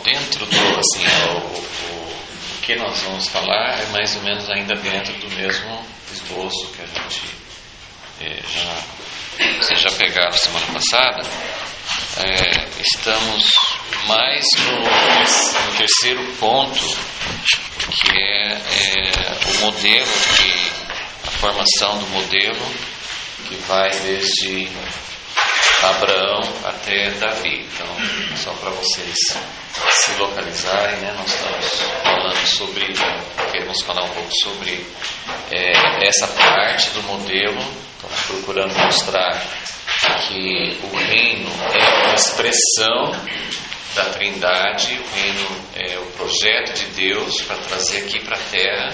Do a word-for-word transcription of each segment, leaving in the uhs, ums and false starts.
dentro do, assim, o, o, o que nós vamos falar é mais ou menos ainda dentro do mesmo esboço que a gente é, já, vocês já pegaram semana passada. É, estamos mais no, no terceiro ponto, que é, é o modelo, que, a formação do modelo, que vai desde Abraão até Davi. Então, só para vocês se localizarem, né, nós estamos falando sobre, queremos falar um pouco sobre é, essa parte do modelo. Estamos procurando mostrar que o reino é uma expressão da Trindade, o reino é o projeto de Deus para trazer aqui para a Terra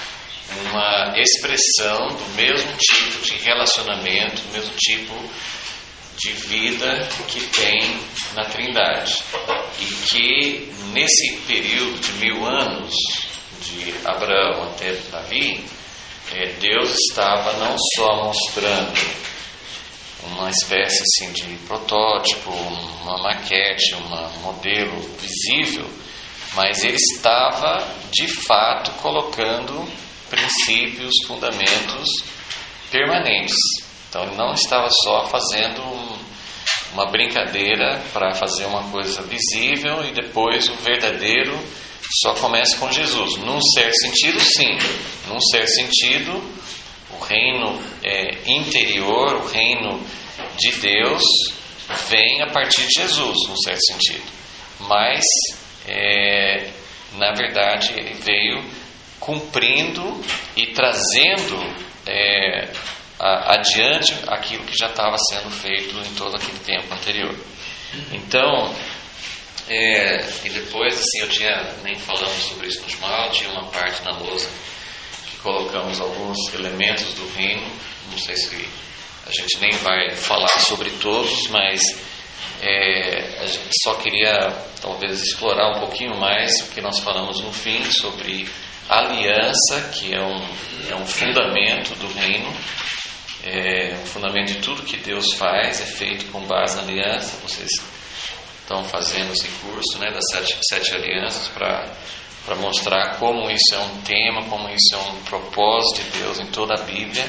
uma expressão do mesmo tipo de relacionamento, do mesmo tipo de vida que tem na Trindade. E que nesse período de mil anos, de Abraão até Davi, é, Deus estava não só mostrando uma espécie assim de protótipo, uma maquete, um modelo visível, mas ele estava de fato colocando princípios, fundamentos permanentes. Então ele não estava só fazendo um, uma brincadeira para fazer uma coisa visível e depois o verdadeiro só começa com Jesus. Num certo sentido, sim. Num certo sentido, o reino é, interior, o reino de Deus, vem a partir de Jesus, num certo sentido. Mas, é, na verdade, ele veio cumprindo e trazendo é, a, adiante aquilo que já estava sendo feito em todo aquele tempo anterior. Então, é, e depois, assim, eu tinha, nem falamos sobre isso no Shmuel, tinha uma parte na lousa que colocamos alguns elementos do reino. Não sei se a gente nem vai falar sobre todos, mas é, a gente só queria talvez explorar um pouquinho mais o que nós falamos no fim sobre aliança, que é um, é um fundamento do reino, é um fundamento de tudo que Deus faz, é feito com base na aliança. Vocês estão fazendo esse curso, né, das sete, sete alianças para para mostrar como isso é um tema, como isso é um propósito de Deus em toda a Bíblia.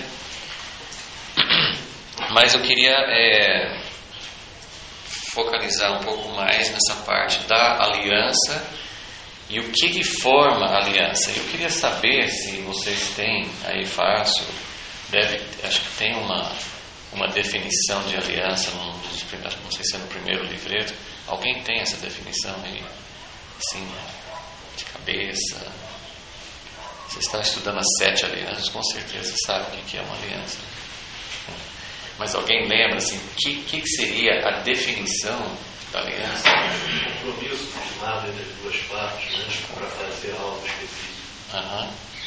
Mas eu queria é, focalizar um pouco mais nessa parte da aliança e o que, que forma a aliança. Eu queria saber se vocês têm aí fácil, deve, acho que tem uma, uma definição de aliança, num dos, não sei se é no primeiro livreto. Alguém tem essa definição aí? Assim, de cabeça? Vocês estão estudando as sete alianças, com certeza sabem o que é uma aliança. Mas alguém lembra assim, o que, que seria a definição da aliança? Um compromisso firmado entre as duas partes, né, para fazer algo específico. Aham.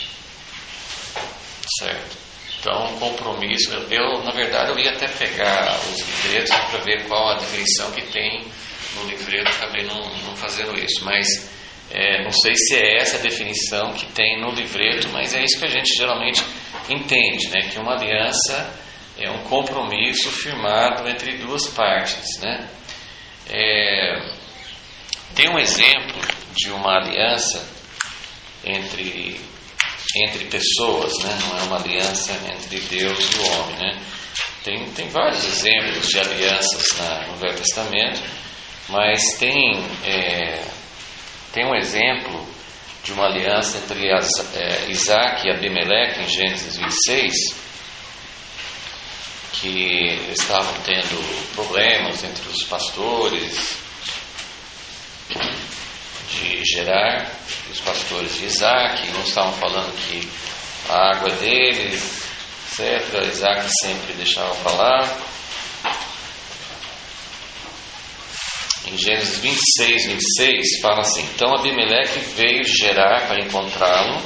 Certo. Então, compromisso. Eu, eu, na verdade, eu ia até pegar os livretos para ver qual a definição que tem no livreto. Acabei não, não fazendo isso, mas é, não sei se é essa a definição que tem no livreto, mas é isso que a gente geralmente entende, né? Que uma aliança é um compromisso firmado entre duas partes, né? É, tem um exemplo de uma aliança entre, entre pessoas, né? Não é uma aliança entre Deus e o homem, né? Tem, tem vários exemplos de alianças na, no Velho Testamento, mas tem, é, tem um exemplo de uma aliança entre as, é, Isaac e Abimeleque em Gênesis vinte e seis, que estavam tendo problemas entre os pastores de Gerar e os pastores de Isaac. Uns estavam falando que a água é deles, etcétera. Isaac sempre deixava falar. Em Gênesis vinte e seis, vinte e seis, fala assim: então Abimeleque veio de Gerar para encontrá-lo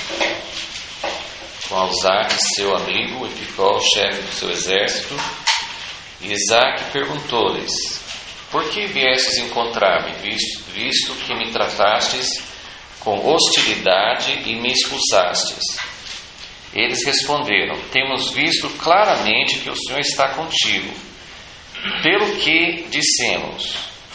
com Alzac, seu amigo, e Ficol, chefe do seu exército. E Isaac perguntou-lhes: por que viestes encontrar-me, visto, visto que me tratastes com hostilidade e me expulsastes? Eles responderam: temos visto claramente que o Senhor está contigo, pelo que dissemos: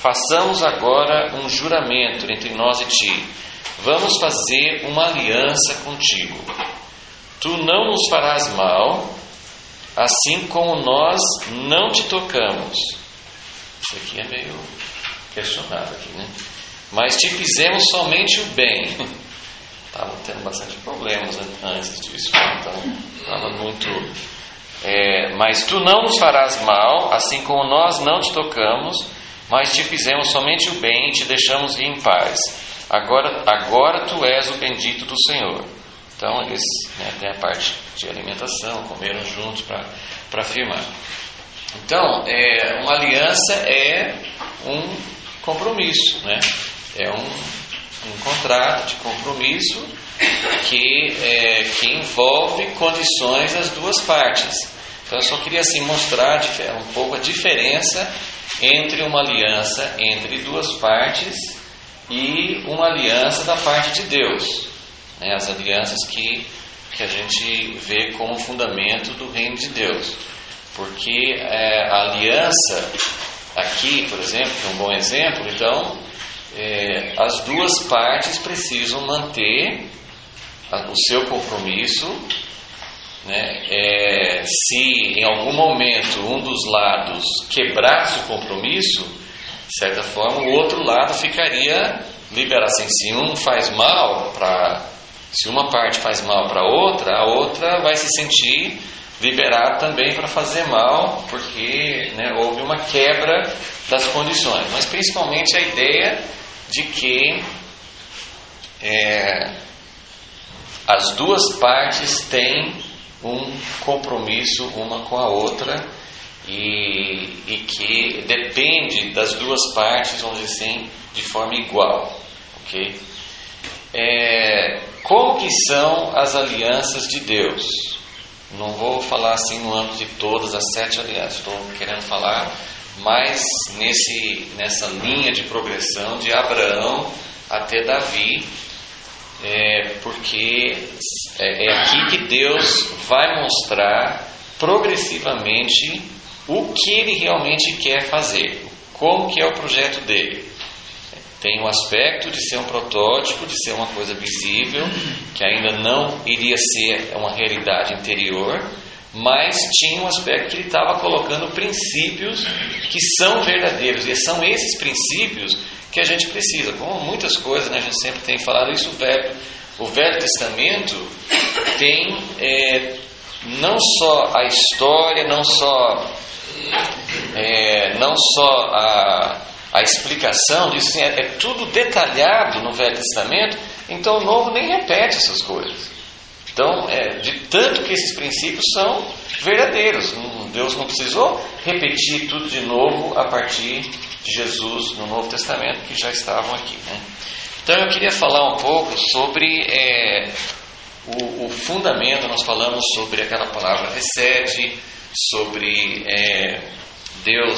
façamos agora um juramento entre nós e ti. Vamos fazer uma aliança contigo. Tu não nos farás mal, assim como nós não te tocamos. Isso aqui é meio questionado aqui, né? Mas te fizemos somente o bem. Estavam tendo bastante problemas antes disso, então estava muito... É, mas tu não nos farás mal, assim como nós não te tocamos, mas te fizemos somente o bem e te deixamos ir em paz. Agora, agora tu és o bendito do Senhor. Então eles, né, tem a parte de alimentação, comeram juntos para firmar. Então, é, uma aliança é um compromisso, né? É um, um contrato de compromisso que, é, que envolve condições das duas partes. Então eu só queria assim mostrar um pouco a diferença entre uma aliança entre duas partes e uma aliança da parte de Deus, né? As alianças que, que a gente vê como fundamento do reino de Deus. Porque é, a aliança aqui, por exemplo, que é um bom exemplo, então é, as duas partes precisam manter o seu compromisso, né? É, se em algum momento um dos lados quebrasse o compromisso, de certa forma o outro lado ficaria liberado. Assim, se um faz mal para, se uma parte faz mal para a outra, a outra vai se sentir liberada também para fazer mal, porque, né, houve uma quebra das condições. Mas principalmente a ideia de que é, as duas partes têm um compromisso uma com a outra e, e que depende das duas partes, vamos dizer assim, de forma igual. Okay? É, como que são as alianças de Deus? Não vou falar assim no âmbito de todas as sete alianças, estou querendo falar mais nesse, nessa linha de progressão de Abraão até Davi, é, porque é, é aqui que Deus vai mostrar progressivamente o que Ele realmente quer fazer, como que é o projeto dele. Tem o aspecto de ser um protótipo, de ser uma coisa visível, que ainda não iria ser uma realidade interior, mas tinha um aspecto que ele estava colocando princípios que são verdadeiros, e são esses princípios que a gente precisa. Como muitas coisas, né, a gente sempre tem falado isso, o Velho, o Velho Testamento tem é, não só a história, não só, é, não só a... A explicação disso assim, é, é tudo detalhado no Velho Testamento, então o Novo nem repete essas coisas. Então, é, de tanto que esses princípios são verdadeiros, Deus não precisou repetir tudo de novo a partir de Jesus no Novo Testamento, que já estavam aqui, né? Então eu queria falar um pouco sobre é, o, o fundamento. Nós falamos sobre aquela palavra recebe, sobre é, Deus...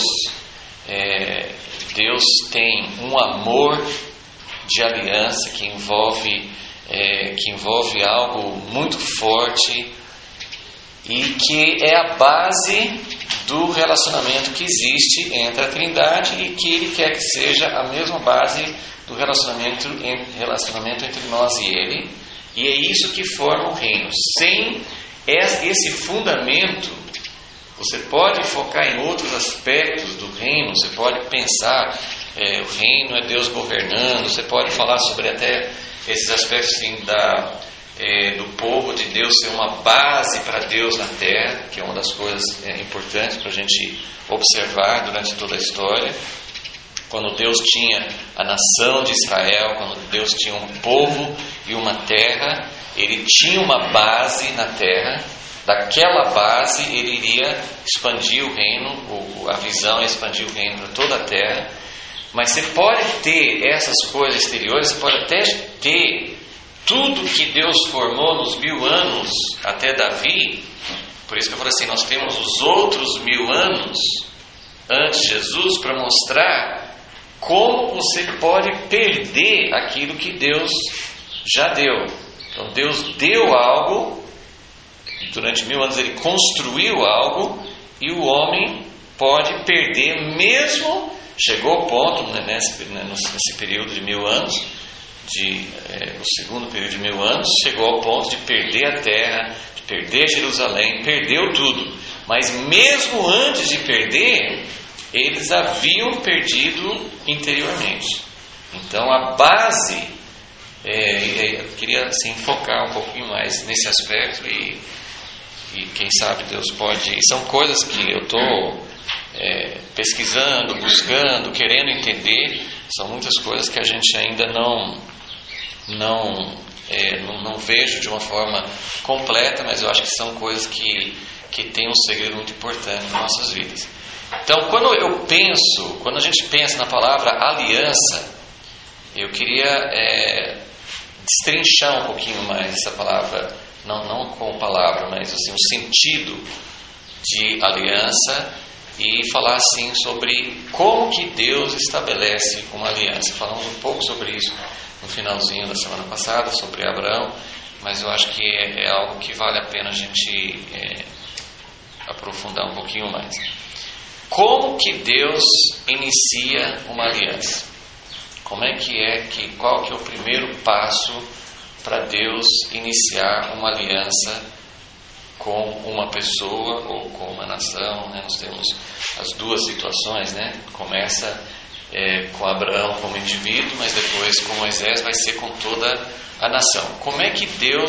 É, Deus tem um amor de aliança que envolve, é, que envolve algo muito forte e que é a base do relacionamento que existe entre a Trindade e que Ele quer que seja a mesma base do relacionamento, relacionamento entre nós e Ele, e é isso que forma o reino. Sem esse fundamento, você pode focar em outros aspectos do reino, você pode pensar, é, o reino é Deus governando, você pode falar sobre até esses aspectos assim, da, é, do povo de Deus ser uma base para Deus na terra, que é uma das coisas é, importantes para a gente observar durante toda a história. Quando Deus tinha a nação de Israel, quando Deus tinha um povo e uma terra, Ele tinha uma base na terra. Daquela base Ele iria expandir o reino, a visão é expandir o reino para toda a terra. Mas você pode ter essas coisas exteriores, você pode até ter tudo que Deus formou nos mil anos até Davi. Por isso que eu falo assim, nós temos os outros mil anos antes de Jesus para mostrar como você pode perder aquilo que Deus já deu. Então Deus deu algo, durante mil anos Ele construiu algo, e o homem pode perder mesmo chegou ao ponto, né, nesse, nesse período de mil anos, de, é, o segundo período de mil anos, chegou ao ponto de perder a terra, de perder Jerusalém, perdeu tudo. Mas mesmo antes de perder, eles haviam perdido interiormente. Então a base, é, eu queria assim, focar um pouquinho mais nesse aspecto e, e quem sabe Deus pode... São coisas que eu estou é, pesquisando, buscando, querendo entender. São muitas coisas que a gente ainda não, não, é, não, não vejo de uma forma completa, mas eu acho que são coisas que, que têm um segredo muito importante nas nossas vidas. Então, quando eu penso, quando a gente pensa na palavra aliança, eu queria é, destrinchar um pouquinho mais essa palavra, não, não com palavra, mas assim, o sentido de aliança e falar assim sobre como que Deus estabelece uma aliança. Falamos um pouco sobre isso no finalzinho da semana passada, sobre Abraão, mas eu acho que é, é algo que vale a pena a gente é, aprofundar um pouquinho mais. Como que Deus inicia uma aliança? Como é que é que qual que é o primeiro passo para Deus iniciar uma aliança com uma pessoa ou com uma nação, né? Nós temos as duas situações, né? Começa é, com Abraão como indivíduo, mas depois com Moisés vai ser com toda a nação. Como é que Deus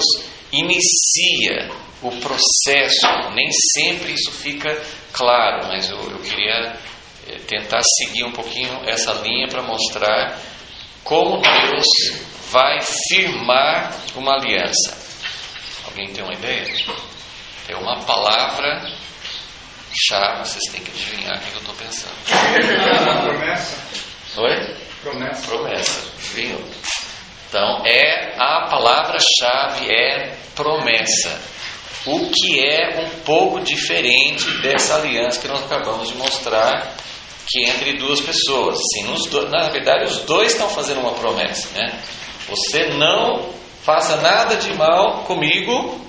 inicia o processo? Nem sempre isso fica claro, mas eu, eu queria é, tentar seguir um pouquinho essa linha para mostrar como Deus vai firmar uma aliança. Alguém tem uma ideia? É uma palavra chave, vocês têm que adivinhar o que eu estou pensando. Promessa. Oi? Promessa. Promessa. Viu? Então, é, a palavra-chave é promessa. O que é um pouco diferente dessa aliança que nós acabamos de mostrar, que é entre duas pessoas. Assim, nos do, na verdade, os dois estão fazendo uma promessa, né? Você não faça nada de mal comigo.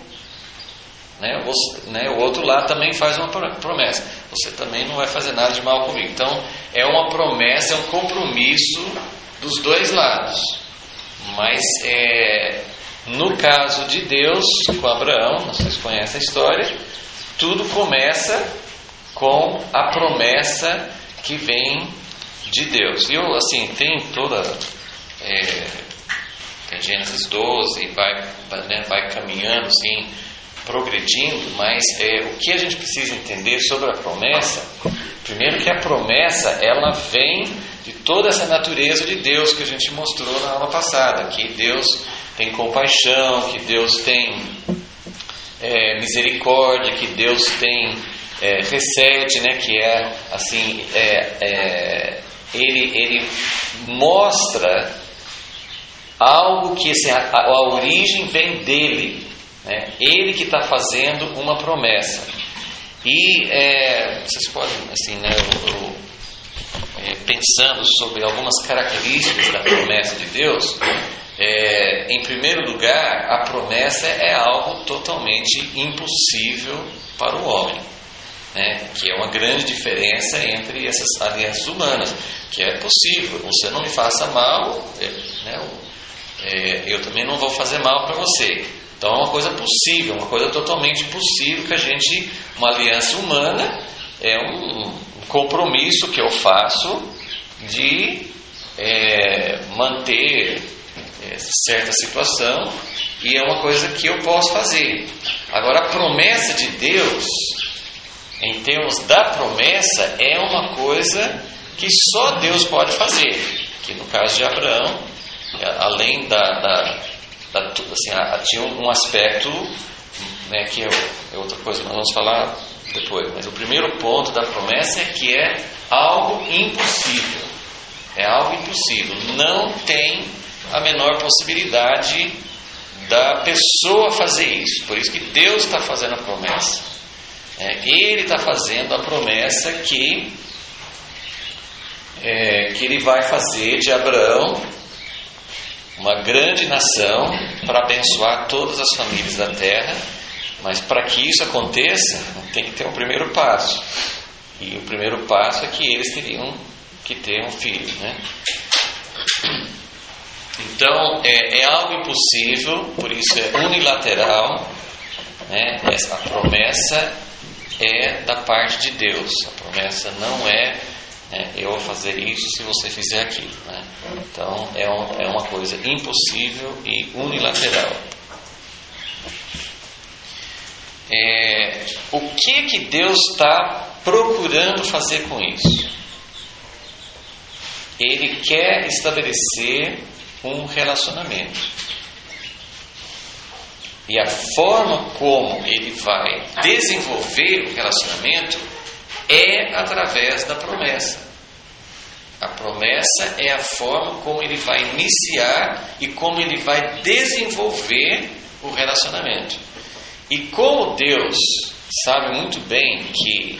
Né? Você, né? O outro lado também faz uma promessa. Você também não vai fazer nada de mal comigo. Então é uma promessa, é um compromisso dos dois lados. Mas é, no caso de Deus com Abraão, vocês conhecem a história, tudo começa com a promessa que vem de Deus. E eu assim, tem toda é, tem Gênesis doze, vai, né, vai caminhando assim, progredindo, mas é, o que a gente precisa entender sobre a promessa, primeiro que a promessa, ela vem de toda essa natureza de Deus que a gente mostrou na aula passada, que Deus tem compaixão, que Deus tem é, misericórdia, que Deus tem é, recete, né, que é assim, é, é, ele, ele mostra algo que assim, a, a origem vem dele. Né? Ele que está fazendo uma promessa. E é, vocês podem, assim, né, eu, eu, é, pensando sobre algumas características da promessa de Deus, é, em primeiro lugar, a promessa é algo totalmente impossível para o homem, né? Que é uma grande diferença entre essas alianças humanas, que é possível, você não me faça mal, é, né, é, eu também não vou fazer mal para você. Então é uma coisa possível, uma coisa totalmente possível que a gente, uma aliança humana, é um, um compromisso que eu faço de é, manter é, certa situação, e é uma coisa que eu posso fazer. Agora, a promessa de Deus, em termos da promessa, é uma coisa que só Deus pode fazer. Que no caso de Abraão, além da... da Assim, tinha um aspecto, né, que é outra coisa que nós vamos falar depois, mas o primeiro ponto da promessa é que é algo impossível. É algo impossível. Não tem a menor possibilidade da pessoa fazer isso. Por isso que Deus está fazendo a promessa. É, Ele está fazendo a promessa que, é, que Ele vai fazer de Abraão uma grande nação para abençoar todas as famílias da terra. Mas para que isso aconteça, tem que ter um primeiro passo. E o primeiro passo é que eles teriam que ter um filho, né? Então é, é algo impossível, por isso é unilateral, né? Essa promessa é da parte de Deus. A promessa não é, né, eu vou fazer isso se você fizer aquilo, né? Então é, um, é uma coisa impossível e unilateral. É, o que que Deus está procurando fazer com isso? Ele quer estabelecer um relacionamento. E a forma como ele vai desenvolver o relacionamento é através da promessa. A promessa é a forma como ele vai iniciar e como ele vai desenvolver o relacionamento. E como Deus sabe muito bem que,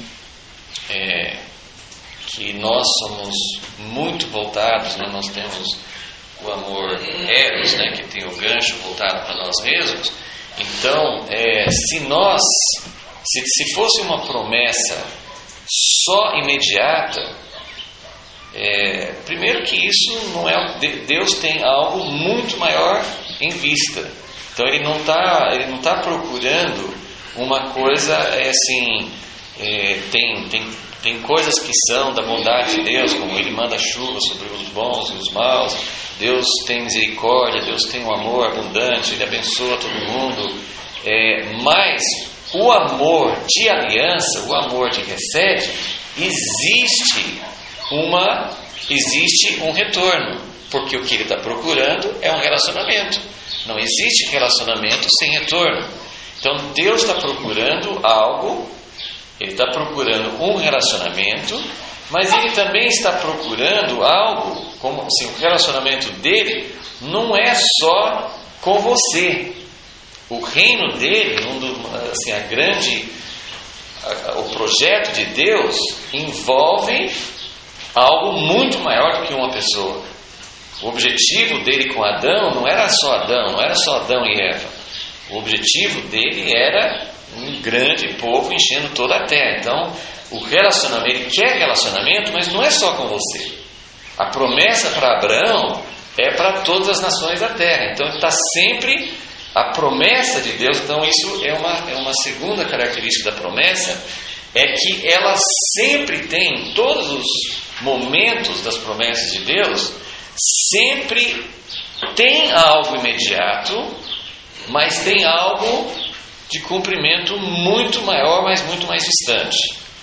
é, que nós somos muito voltados, né? Nós temos o amor eros, né? Que tem o gancho voltado para nós mesmos. Então, é, se nós, se, se fosse uma promessa só imediata, é, primeiro que isso não é, Deus tem algo muito maior em vista. Então ele não está ele não tá procurando uma coisa é, assim, é, tem, tem, tem coisas que são da bondade de Deus, como ele manda chuva sobre os bons e os maus, Deus tem misericórdia, Deus tem um amor abundante, ele abençoa todo mundo, é, mas o amor de aliança, o amor de recebe, existe uma existe um retorno, porque o que ele está procurando é um relacionamento. Não existe relacionamento sem retorno. Então Deus está procurando algo, Ele está procurando um relacionamento, mas Ele também está procurando algo, como assim, o relacionamento dele não é só com você. O reino dele, assim, a grande, a, o projeto de Deus envolve algo muito maior do que uma pessoa. O objetivo dele com Adão não era só Adão, não era só Adão e Eva. O objetivo dele era um grande povo enchendo toda a terra. Então, o relacionamento, ele quer relacionamento, mas não é só com você. A promessa para Abraão é para todas as nações da terra. Então, está sempre a promessa de Deus. Então, isso é uma, é uma segunda característica da promessa, é que ela sempre tem, em todos os momentos das promessas de Deus, sempre tem algo imediato, mas tem algo de cumprimento muito maior, mas muito mais distante.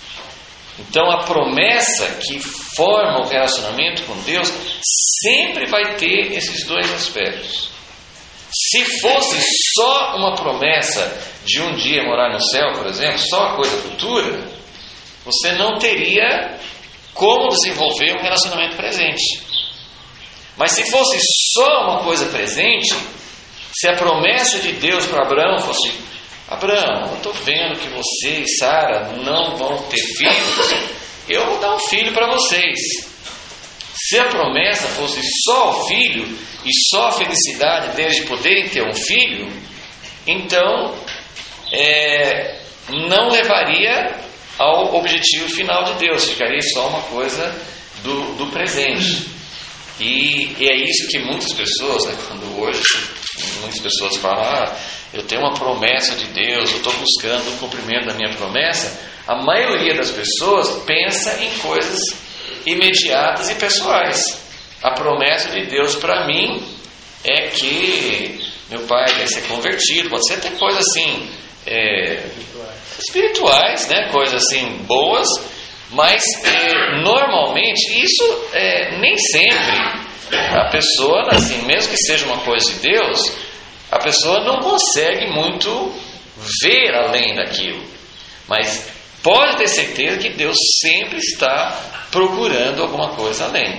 Então a promessa que forma o relacionamento com Deus sempre vai ter esses dois aspectos. Se fosse só uma promessa de um dia morar no céu, por exemplo, só a coisa futura, você não teria como desenvolver um relacionamento presente. Mas se fosse só uma coisa presente, se a promessa de Deus para Abraão fosse: Abraão, eu estou vendo que você e Sara não vão ter filhos, eu vou dar um filho para vocês. Se a promessa fosse só o filho e só a felicidade deles de poderem ter um filho, então é, não levaria ao objetivo final de Deus, ficaria só uma coisa do, do presente. E, e é isso que muitas pessoas, né, quando hoje muitas pessoas falam: ah, eu tenho uma promessa de Deus, eu estou buscando o cumprimento da minha promessa, a maioria das pessoas pensa em coisas imediatas e pessoais. A promessa de Deus para mim é que meu pai vai ser convertido, pode ser até coisas assim é, espirituais, né, coisas assim boas, mas é, normalmente isso é, nem sempre a pessoa, assim, mesmo que seja uma coisa de Deus, a pessoa não consegue muito ver além daquilo. Mas pode ter certeza que Deus sempre está procurando alguma coisa além.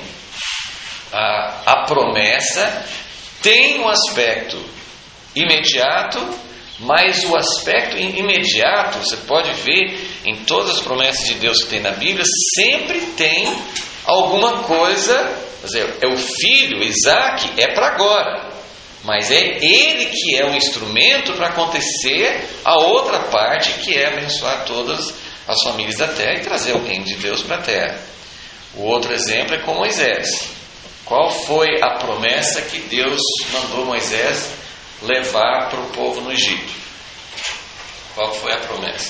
A, a promessa tem um aspecto imediato, mas o aspecto imediato, você pode ver em todas as promessas de Deus que tem na Bíblia, sempre tem alguma coisa, quer dizer, é o filho, Isaac, é para agora, mas é ele que é o instrumento para acontecer a outra parte, que é abençoar todas as famílias da terra e trazer o reino de Deus para a terra. O outro exemplo é com Moisés. Qual foi a promessa que Deus mandou Moisés levar para o povo no Egito? Qual foi a promessa?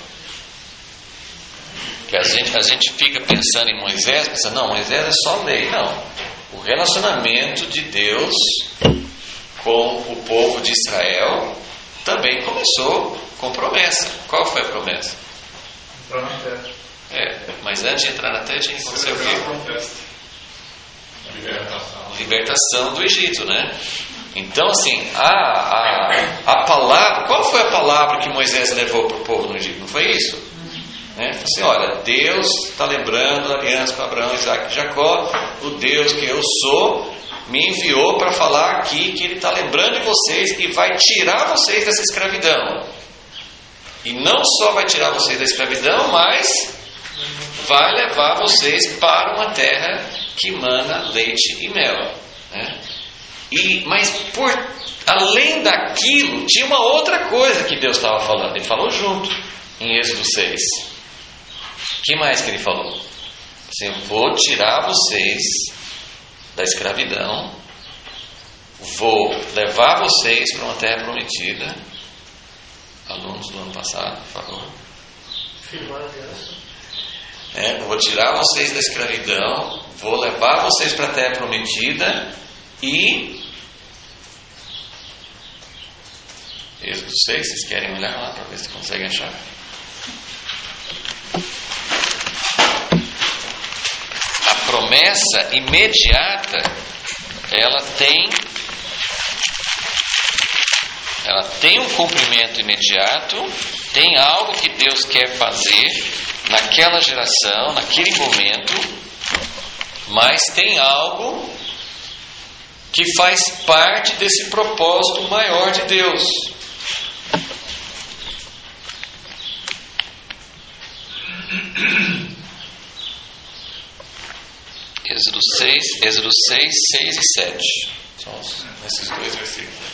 Que a gente, a gente fica pensando em Moisés, pensa, não, Moisés é só lei. Não. O relacionamento de Deus com o povo de Israel também começou com promessa. Qual foi a promessa? Entrar na terra. É, mas antes de entrar na terra tinha que acontecer o quê? Libertação. Libertação do Egito, né? Então, assim, a, a, a palavra, qual foi a palavra que Moisés levou para o povo no Egito? Não foi isso? Né? Falei assim, olha, Deus está lembrando a aliança para Abraão, Isaac e Jacó. O Deus que eu sou me enviou para falar aqui que Ele está lembrando de vocês e vai tirar vocês dessa escravidão. E não só vai tirar vocês da escravidão, mas vai levar vocês para uma terra que mana leite e mel, né? E, mas por além daquilo, tinha uma outra coisa que Deus estava falando. Ele falou junto em Êxodo seis. O que mais que ele falou? Assim, eu vou tirar vocês da escravidão, vou levar vocês para uma terra prometida. Alunos do ano passado, por favor. É, eu vou tirar vocês da escravidão, vou levar vocês para a terra prometida e Êxodo seis, vocês querem olhar lá para ver se conseguem achar? A promessa imediata, ela tem ela tem um cumprimento imediato, tem algo que Deus quer fazer naquela geração, naquele momento, mas tem algo que faz parte desse propósito maior de Deus. Êxodo seis, Êxodo seis, seis e sete. São esses dois versículos.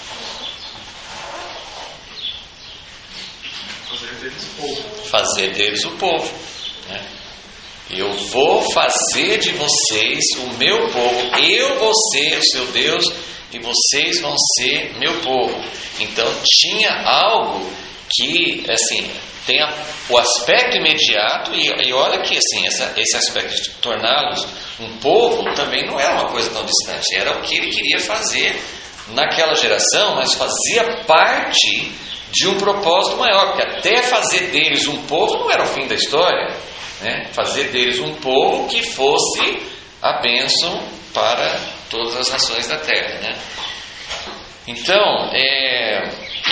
Fazer deles o povo. Fazer deles o povo, né? Eu vou fazer de vocês o meu povo. Eu vou ser o seu Deus e vocês vão ser meu povo. Então tinha algo que, assim, tem a, o aspecto imediato e, e olha que, assim, essa, esse aspecto de torná-los um povo também não era uma coisa tão distante. Era o que ele queria fazer naquela geração, mas fazia parte de um propósito maior, porque até fazer deles um povo não era o fim da história, né? Fazer deles um povo que fosse a bênção para todas as nações da terra, né? Então, é...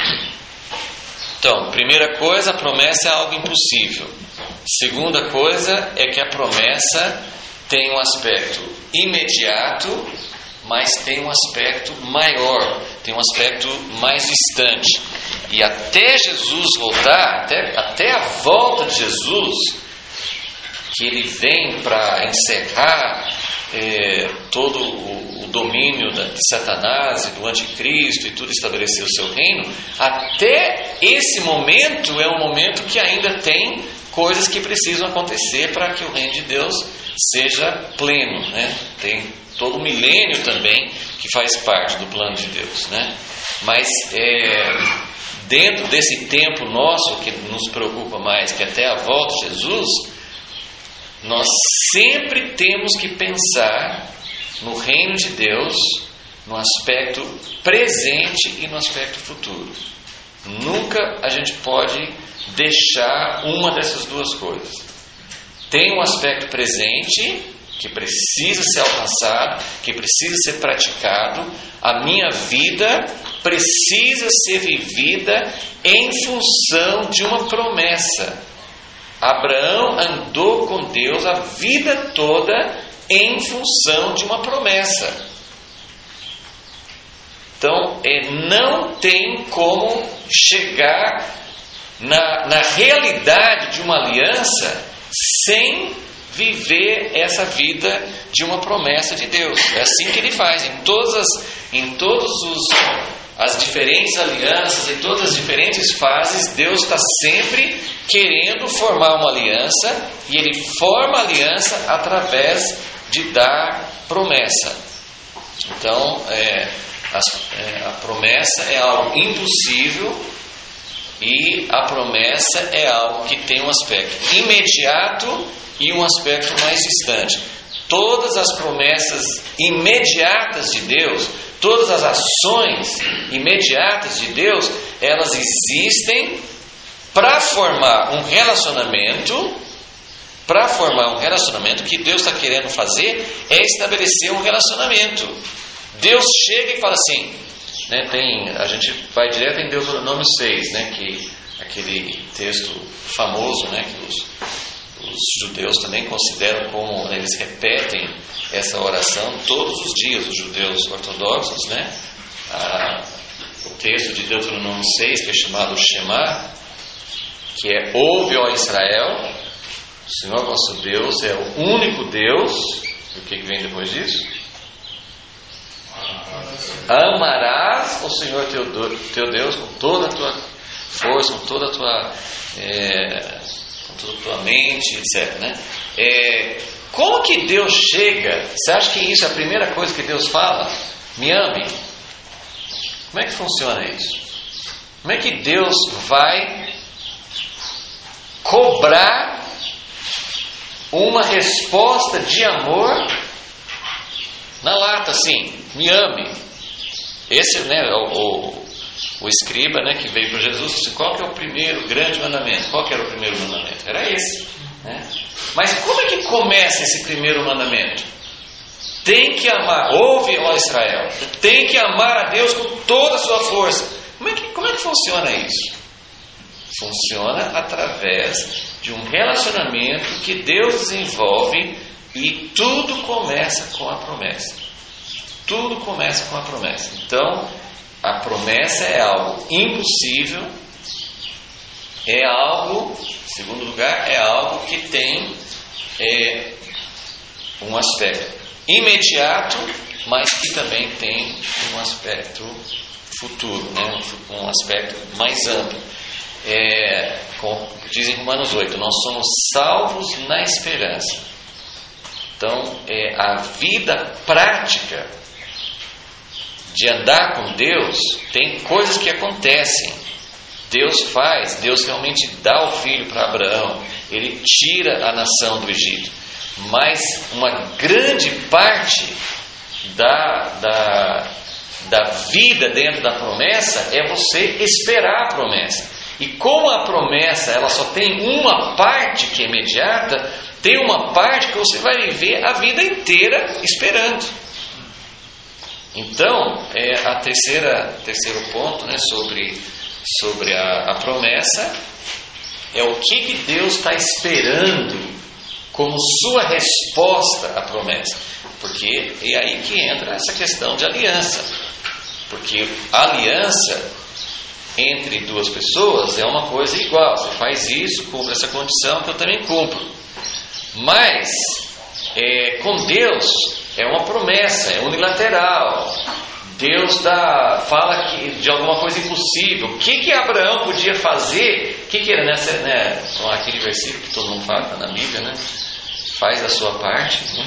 então, primeira coisa, a promessa é algo impossível. Segunda coisa é que a promessa tem um aspecto imediato, mas tem um aspecto maior, tem um aspecto mais distante. E até Jesus voltar, até, até a volta de Jesus, que ele vem para encerrar é, todo o, o domínio da, de Satanás e do anticristo e tudo, estabelecer o seu reino, até esse momento é um momento que ainda tem coisas que precisam acontecer para que o reino de Deus seja pleno, né? Tem todo o milênio também que faz parte do plano de Deus, né? Mas é, dentro desse tempo nosso que nos preocupa mais, que até a volta de Jesus, nós sempre temos que pensar no reino de Deus, no aspecto presente e no aspecto futuro. Nunca a gente pode deixar uma dessas duas coisas. Tem um aspecto presente que precisa ser alcançado, que precisa ser praticado. A minha vida precisa ser vivida em função de uma promessa. Abraão andou com Deus a vida toda em função de uma promessa. Então, é, não tem como chegar na, na realidade de uma aliança sem viver essa vida de uma promessa de Deus. É assim que ele faz em todas as, em todos os, as diferentes alianças, em todas as diferentes fases, Deus está sempre querendo formar uma aliança, e Ele forma a aliança através de dar promessa. Então, é, a, é, a promessa é algo impossível, e a promessa é algo que tem um aspecto imediato e um aspecto mais distante. Todas as promessas imediatas de Deus, todas as ações imediatas de Deus, elas existem para formar um relacionamento. Para formar um relacionamento, o que Deus está querendo fazer é estabelecer um relacionamento. Deus chega e fala assim, né, tem, a gente vai direto em Deuteronômio seis, né, que, aquele texto famoso, né, que os, os judeus também consideram como, né, eles repetem essa oração todos os dias, os judeus ortodoxos, né? Ah, o texto de Deuteronômio seis, que é chamado Shema, que é: ouve, ó Israel, o Senhor vosso Deus é o único Deus. E o que vem depois disso? Amarás o Senhor teu, teu Deus com toda a tua força, com toda a tua, é, com toda a tua mente, etcétera, né? É, como que Deus chega? Você acha que isso é a primeira coisa que Deus fala? Me ame. Como é que funciona isso? Como é que Deus vai cobrar uma resposta de amor na lata, assim? Me ame. Esse, né, o, o, o escriba, né, que veio para Jesus, disse: qual que é o primeiro grande mandamento? Qual que era o primeiro mandamento? Era esse, né? Mas como é que começa esse primeiro mandamento? Tem que amar, ouve, ó Israel, tem que amar a Deus com toda a sua força. Como é que, como é que funciona isso? Funciona através de um relacionamento que Deus desenvolve, e tudo começa com a promessa. Tudo começa com a promessa. Então, a promessa é algo impossível, é algo, em segundo lugar, é algo que tem é, um aspecto imediato, mas que também tem um aspecto futuro, né? um, um aspecto mais amplo. É, como diz em Romanos oito, nós somos salvos na esperança. Então, é, a vida prática de andar com Deus, tem coisas que acontecem. Deus faz, Deus realmente dá o filho para Abraão, Ele tira a nação do Egito, mas uma grande parte da, da, da vida dentro da promessa é você esperar a promessa. E como a promessa ela só tem uma parte que é imediata, tem uma parte que você vai viver a vida inteira esperando. Então, é a terceira terceiro ponto, né, sobre, sobre a, a promessa é o que, que Deus está esperando como sua resposta à promessa. Porque é aí que entra essa questão de aliança. Porque a aliança entre duas pessoas é uma coisa igual. Você faz isso, cumpre essa condição que eu também cumpro. Mas é, com Deus é uma promessa, é unilateral. Deus dá, fala que, de alguma coisa impossível. O que, que Abraão podia fazer? O que, que era nessa, né, aquele versículo que todo mundo fala, tá na Bíblia, né? Faz a sua parte, né?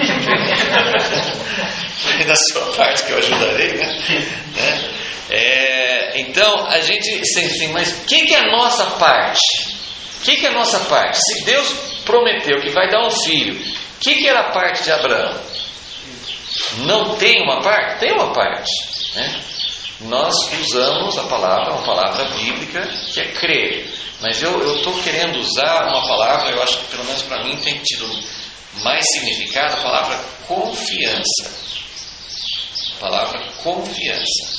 Faz a sua parte que eu ajudarei, né? É, então a gente assim, mas o que, que é a nossa parte? O que, que é a nossa parte? Se Deus prometeu que vai dar um filho, o que, que era a parte de Abraão? Não tem uma parte? Tem uma parte, né? Nós usamos a palavra, uma palavra bíblica, que é crer. Mas eu estou querendo usar uma palavra, eu acho que pelo menos para mim tem tido mais significado, a palavra confiança. A palavra confiança.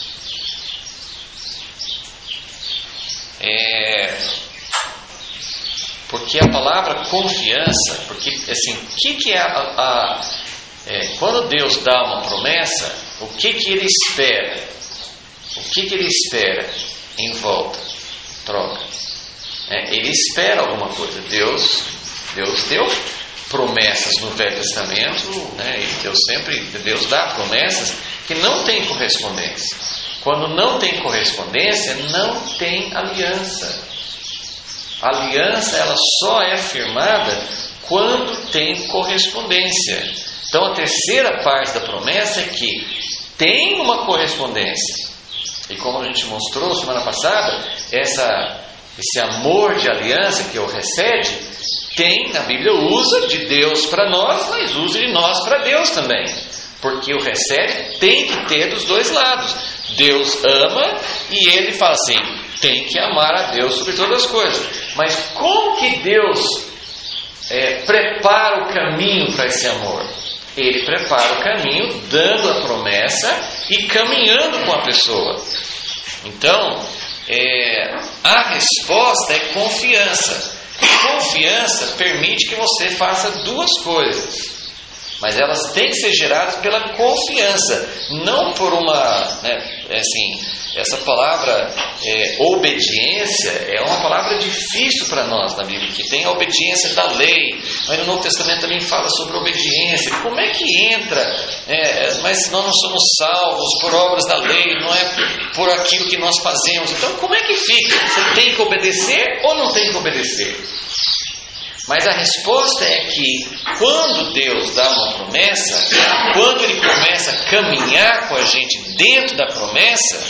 É, porque a palavra confiança, porque assim, o que, que é a, a é, quando Deus dá uma promessa, o que, que Ele espera? O que, que Ele espera em volta? Troca. É, ele espera alguma coisa. Deus, Deus deu promessas no Velho Testamento, né? E Deus sempre, Deus dá promessas que não têm correspondência. Quando não tem correspondência, não tem aliança. A aliança, ela só é firmada quando tem correspondência. Então a terceira parte da promessa é que tem uma correspondência. E como a gente mostrou semana passada, essa, esse amor de aliança que o recebe, tem, a Bíblia usa de Deus para nós, mas usa de nós para Deus também. Porque o recebe tem que ter dos dois lados. Deus ama e ele fala assim, tem que amar a Deus sobre todas as coisas. Mas como que Deus é, prepara o caminho para esse amor? Ele prepara o caminho dando a promessa e caminhando com a pessoa. Então, é, a resposta é confiança. Confiança permite que você faça duas coisas, mas elas têm que ser geradas pela confiança, não por uma, né, assim, essa palavra é, obediência é uma palavra difícil para nós na Bíblia, que tem a obediência da lei, mas no Novo Testamento também fala sobre obediência. Como é que entra? É, mas nós não somos salvos por obras da lei, não é por aquilo que nós fazemos. Então como é que fica? Você tem que obedecer ou não tem que obedecer? Mas a resposta é que quando Deus dá uma promessa, quando Ele começa a caminhar com a gente dentro da promessa,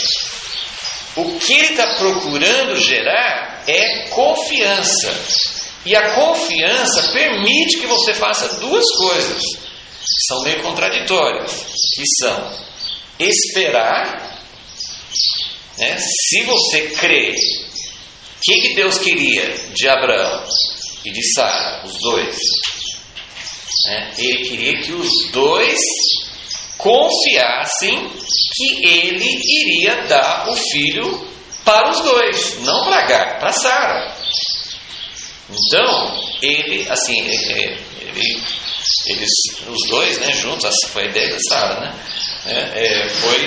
o que Ele está procurando gerar é confiança. E a confiança permite que você faça duas coisas, que são meio contraditórias, que são esperar, né? Se você crê, o que, que Deus queria de Abraão e de Sara, os dois? Né? Ele queria que os dois confiassem que ele iria dar o filho para os dois, não para Agar, para Sara. Então, ele, assim, ele, eles, os dois, né, juntos, foi a ideia da Sara, né? É, é, foi.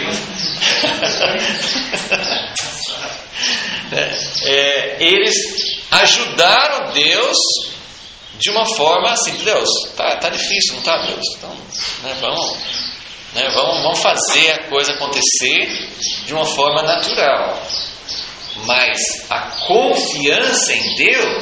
é, eles ajudaram Deus de uma forma assim, Deus, tá, tá difícil, não tá, Deus? Então, né, vamos, né, vamos, vamos fazer a coisa acontecer de uma forma natural. Mas a confiança em Deus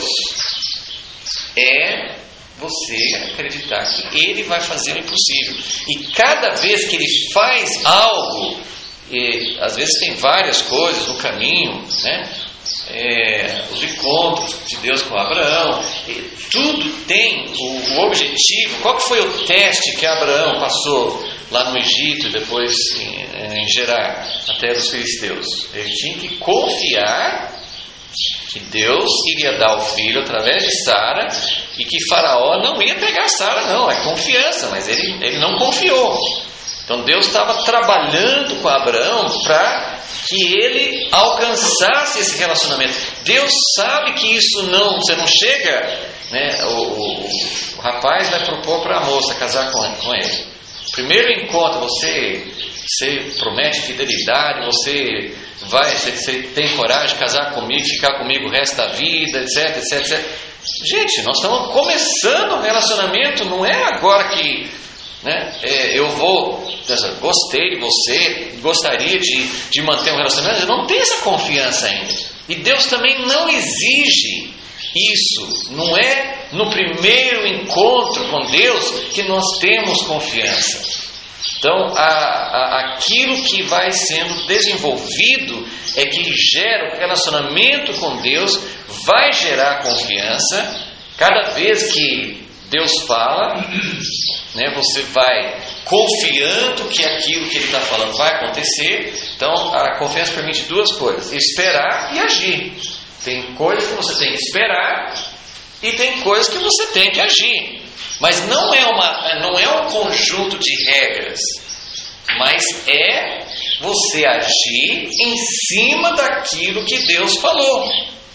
é você acreditar que Ele vai fazer o impossível. E cada vez que Ele faz algo, e, às vezes tem várias coisas no caminho, né? É, os encontros de Deus com Abraão, tudo tem o, o objetivo. Qual que foi o teste que Abraão passou lá no Egito e depois em, em Gerar, a terra dos filisteus? Ele tinha que confiar que Deus iria dar o filho através de Sara e que Faraó não ia pegar Sara, não. É confiança, mas ele, ele não confiou. Então Deus estava trabalhando com Abraão para que ele alcançasse esse relacionamento. Deus sabe que isso não, você não chega, né, o, o, o rapaz vai propor para a moça casar com, com ele. Primeiro encontro, você, você promete fidelidade, você vai, você, você tem coragem de casar comigo, ficar comigo o resto da vida, etc, etc, etc. Gente, nós estamos começando um relacionamento, não é agora que, né, é, eu vou, gostei de você, gostaria de, de manter um relacionamento, eu não tenho essa confiança ainda. E Deus também não exige isso. Não é no primeiro encontro com Deus que nós temos confiança. Então, a, a, aquilo que vai sendo desenvolvido é que gera o relacionamento com Deus, vai gerar confiança. Cada vez que Deus fala, né, você vai confiando que aquilo que Ele está falando vai acontecer. Então, a confiança permite duas coisas: esperar e agir. Tem coisas que você tem que esperar e tem coisas que você tem que agir. Mas não é, uma, não é um conjunto de regras, mas é você agir em cima daquilo que Deus falou.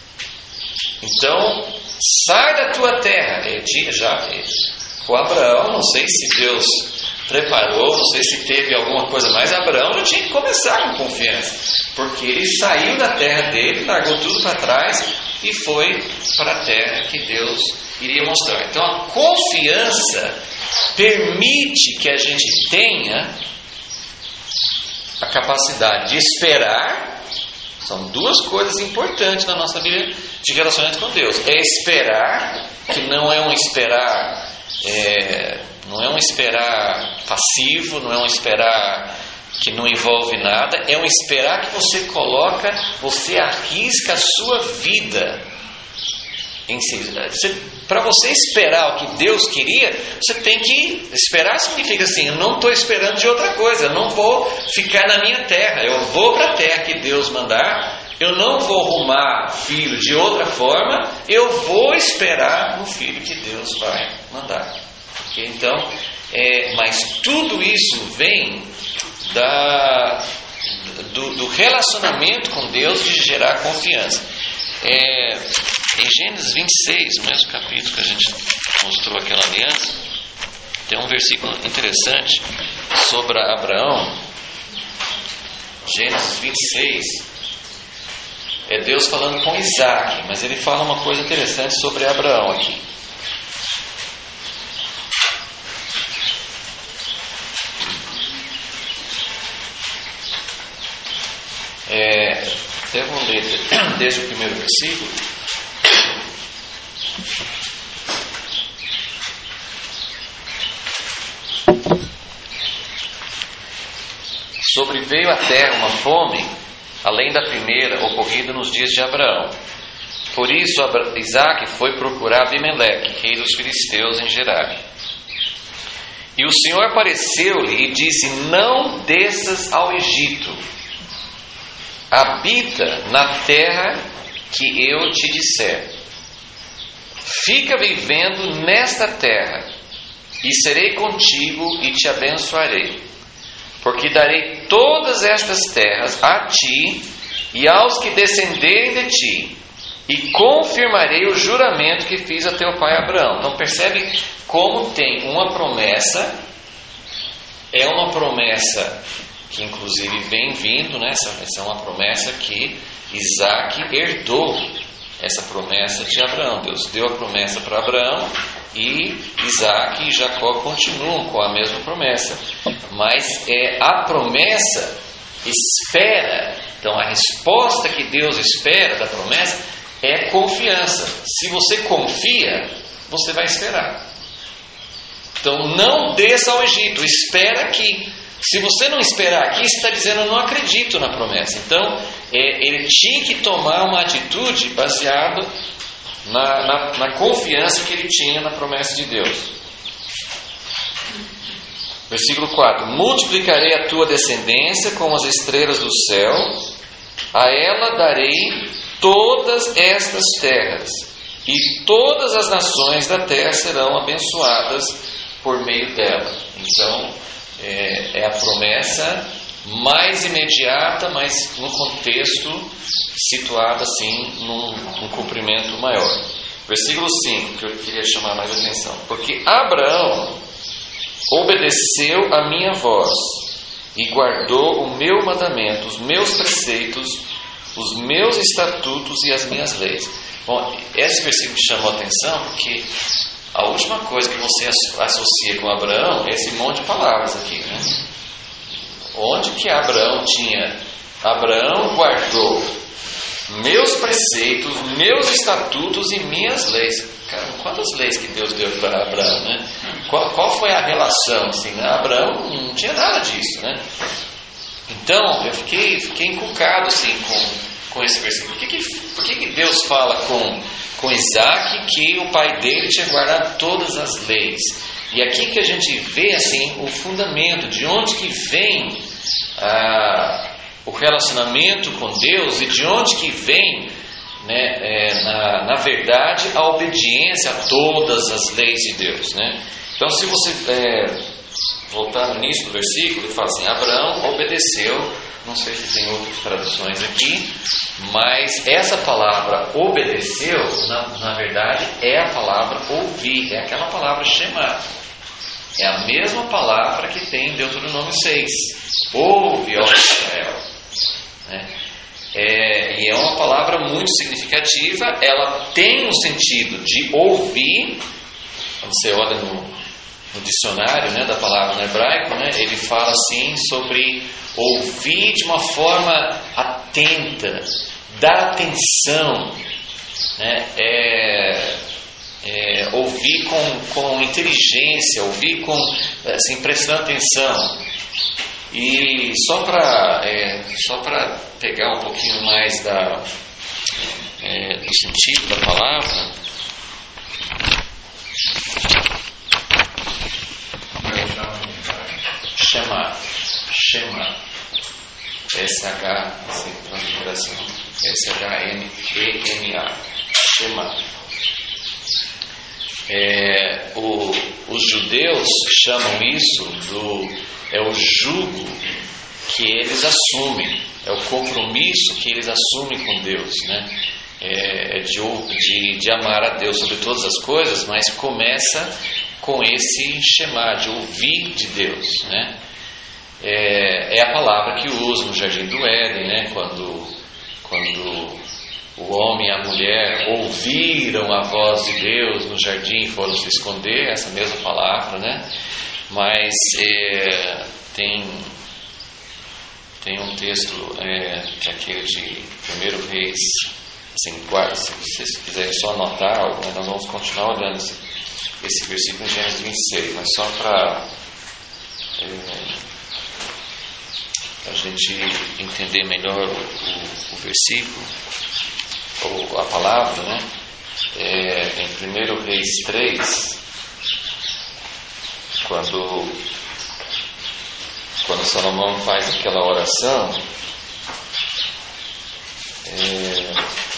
Então, sai da tua terra. Ele tinha já com Abraão, não sei se Deus preparou, não sei se teve alguma coisa mais. Abraão já tinha que começar com confiança, porque ele saiu da terra dele, largou tudo para trás e foi para a terra que Deus iria mostrar. Então a confiança permite que a gente tenha a capacidade de esperar. São duas coisas importantes na nossa vida de relacionamento com Deus. É esperar, que não é um esperar, é, não é um esperar passivo, não é um esperar que não envolve nada, é um esperar que você coloca, você arrisca a sua vida em si. Para você esperar o que Deus queria, você tem que esperar. Significa assim, eu não estou esperando de outra coisa, eu não vou ficar na minha terra, eu vou para a terra que Deus mandar, eu não vou arrumar filho de outra forma, eu vou esperar no filho que Deus vai mandar. Okay? Então, é, mas tudo isso vem da, do, do relacionamento com Deus, de gerar confiança. É, em Gênesis vinte e seis, o mesmo capítulo que a gente mostrou aquela aliança, tem um versículo interessante sobre Abraão. Gênesis vinte e seis, é Deus falando com Isaac, mas ele fala uma coisa interessante sobre Abraão aqui. É, até vou ler desde o primeiro versículo. Sobreveio à terra uma fome, além da primeira, ocorrida nos dias de Abraão. Por isso Isaac foi procurar Abimeleque, rei dos filisteus, em Gerar. E o Senhor apareceu-lhe e disse: não desças ao Egito, habita na terra que eu te disser. Fica vivendo nesta terra, e serei contigo e te abençoarei, porque darei todas estas terras a ti e aos que descenderem de ti, e confirmarei o juramento que fiz a teu pai Abraão. Então percebe como tem uma promessa, é uma promessa que inclusive vem vindo, né? essa, essa é uma promessa que Isaac herdou, essa promessa de Abraão. Deus deu a promessa para Abraão, e Isaac e Jacó continuam com a mesma promessa, mas é a promessa espera. Então a resposta que Deus espera da promessa é confiança. Se você confia, você vai esperar. Então não desça ao Egito, espera aqui. Se você não esperar aqui, você está dizendo: eu não acredito na promessa. Então é, ele tinha que tomar uma atitude baseada na, na, na confiança que ele tinha na promessa de Deus. Versículo quatro: multiplicarei a tua descendência como as estrelas do céu, a ela darei todas estas terras, e todas as nações da terra serão abençoadas por meio dela. Então é, é a promessa mais imediata, mas no contexto situado assim num, num cumprimento maior. Versículo cinco, que eu queria chamar mais atenção: porque Abraão obedeceu a minha voz e guardou o meu mandamento, os meus preceitos, os meus estatutos e as minhas leis. Bom, esse versículo me chamou a atenção porque a última coisa que você associa com Abraão é esse monte de palavras aqui, né? Onde que Abraão tinha? Abraão guardou meus preceitos, meus estatutos e minhas leis. Cara, quantas leis que Deus deu para Abraão, né? Qual, qual foi a relação? Assim, né? Abraão não tinha nada disso, né? Então, eu fiquei, fiquei encucado assim, com, com esse versículo. Por que, que, por que, que Deus fala com, com Isaac que o pai dele tinha guardado todas as leis? E aqui que a gente vê assim, o fundamento, de onde que vem ah, o relacionamento com Deus e de onde que vem, né, é, na, na verdade, a obediência a todas as leis de Deus, né? Então, se você é, voltar no início do versículo, ele fala assim: Abraão obedeceu. Não sei se tem outras traduções aqui, mas essa palavra obedeceu, na, na verdade, é a palavra ouvir, é aquela palavra shema. É a mesma palavra que tem em Deuteronômio seis. Ouve, ó Israel. Né? É, e é uma palavra muito significativa. Ela tem um sentido de ouvir. Quando você olha no, no dicionário, né, da palavra no hebraico, né, ele fala assim sobre ouvir de uma forma atenta, dar atenção, né, é, é, ouvir com, com inteligência, ouvir com, assim, prestando atenção. E só para é, só para pegar um pouquinho mais da, é, do sentido da palavra, Shema, Shema, S H, assim, transliteração, S H M E M A, Shema. É, o, os judeus chamam isso do, é o jugo que eles assumem, é o compromisso que eles assumem com Deus, né? É, de, de, de amar a Deus sobre todas as coisas, mas começa com esse Shema, de ouvir de Deus, né? É, é a palavra que usa no Jardim do Éden, né? Quando, quando o homem e a mulher ouviram a voz de Deus no jardim e foram se esconder, essa mesma palavra, né? Mas é, tem, tem um texto, é, que é aquele de primeiro Reis, assim, guarda, se vocês quiserem só anotar, nós vamos continuar olhando esse, esse versículo em Gênesis vinte e seis, mas só para é, a gente entender melhor o, o, o versículo, ou a palavra, né? É, em primeiro Reis três, quando, quando Salomão faz aquela oração, é,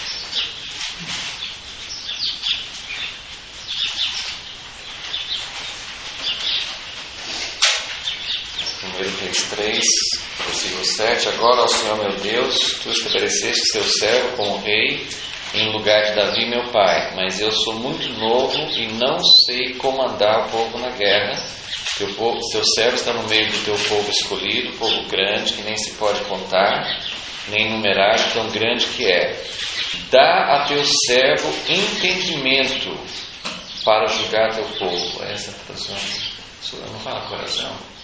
primeiro Reis três, versículo sete, agora, ó Senhor meu Deus, Tu estabeleceste teu servo como rei em lugar de Davi meu pai, mas eu sou muito novo e não sei comandar o povo na guerra. Teu povo, teu servo está no meio do teu povo escolhido, povo grande que nem se pode contar, nem numerar, tão grande que é. Dá a teu servo entendimento para julgar teu povo. Essa tradução, não fala coração.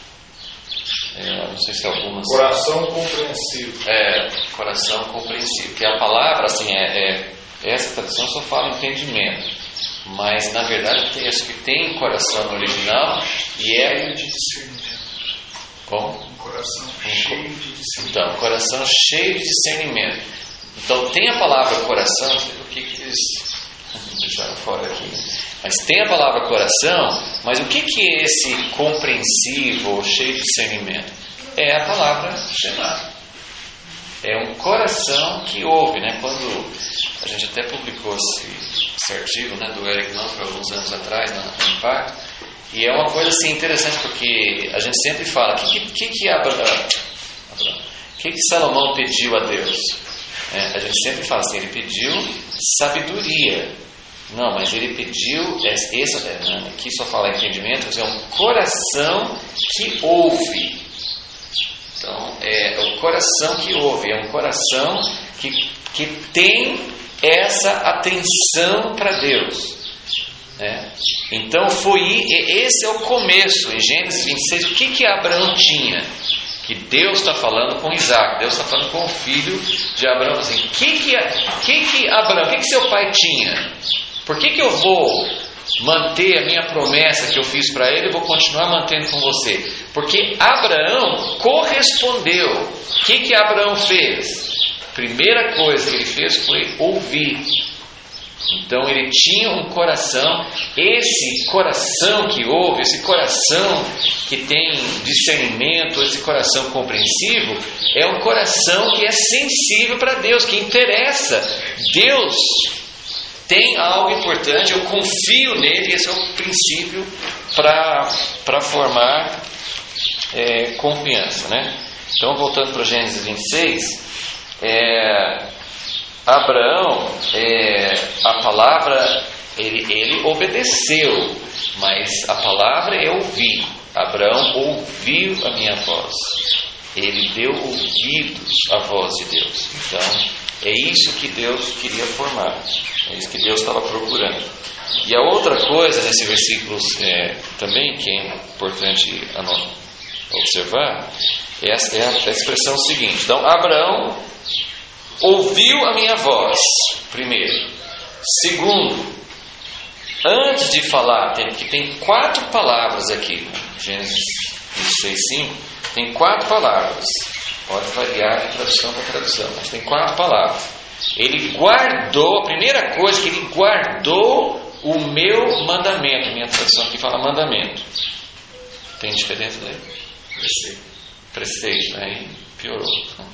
É, não sei se algumas... Coração compreensivo. É, coração compreensivo. Que a palavra, assim, é, é, essa tradução só fala entendimento. Mas, na verdade, o texto que tem coração no original e é... Cheio de discernimento. Como? Um coração cheio de discernimento. Então, coração cheio de discernimento. Então, tem a palavra coração, o que que eles deixaram fora aqui? Mas tem a palavra coração, mas o que que é esse compreensivo ou cheio de discernimento? É a palavra Shema. É um coração que ouve, né? Quando a gente até publicou esse, esse artigo, né, do Eric Manfred alguns anos atrás, na, no Impacto, e é uma coisa assim interessante, porque a gente sempre fala, o que que, que, Abraão, que que Salomão pediu a Deus? É, a gente sempre fala assim, ele pediu sabedoria. Não, mas ele pediu, esse, aqui só fala entendimento, mas é um coração que ouve. Então, é o coração que ouve, é um coração que, que tem essa atenção para Deus. Né? Então, foi, esse é o começo, em Gênesis vinte e seis, o que que Abraão tinha? Que Deus está falando com Isaac, Deus está falando com o filho de Abraão, assim, o que que, que, que Abraão, o que que seu pai tinha? Por que que eu vou manter a minha promessa que eu fiz para ele e vou continuar mantendo com você? Porque Abraão correspondeu. O que que Abraão fez? Primeira coisa que ele fez foi ouvir. Então ele tinha um coração, esse coração que ouve, esse coração que tem discernimento, esse coração compreensivo, é um coração que é sensível para Deus, que interessa. Deus tem algo importante, eu confio nele, esse é o princípio para formar é, confiança, né? Então, voltando para Gênesis vinte e seis, é, Abraão, é, a palavra, ele, ele obedeceu, mas a palavra é ouvir. Abraão ouviu a minha voz, ele deu ouvidos à voz de Deus. Então, é isso que Deus queria formar, é isso que Deus estava procurando. E a outra coisa nesse versículo é, também que é importante observar é a, é a expressão seguinte. Então, Abraão ouviu a minha voz, primeiro. Segundo, antes de falar, tem, que tem quatro palavras aqui, Gênesis vinte e seis, cinco, tem quatro palavras. Pode variar de tradução para tradução, mas tem quatro palavras. Ele guardou, a primeira coisa que ele guardou o meu mandamento. Minha tradução aqui fala mandamento. Tem diferença daí? Preceito. Preceito, aí piorou.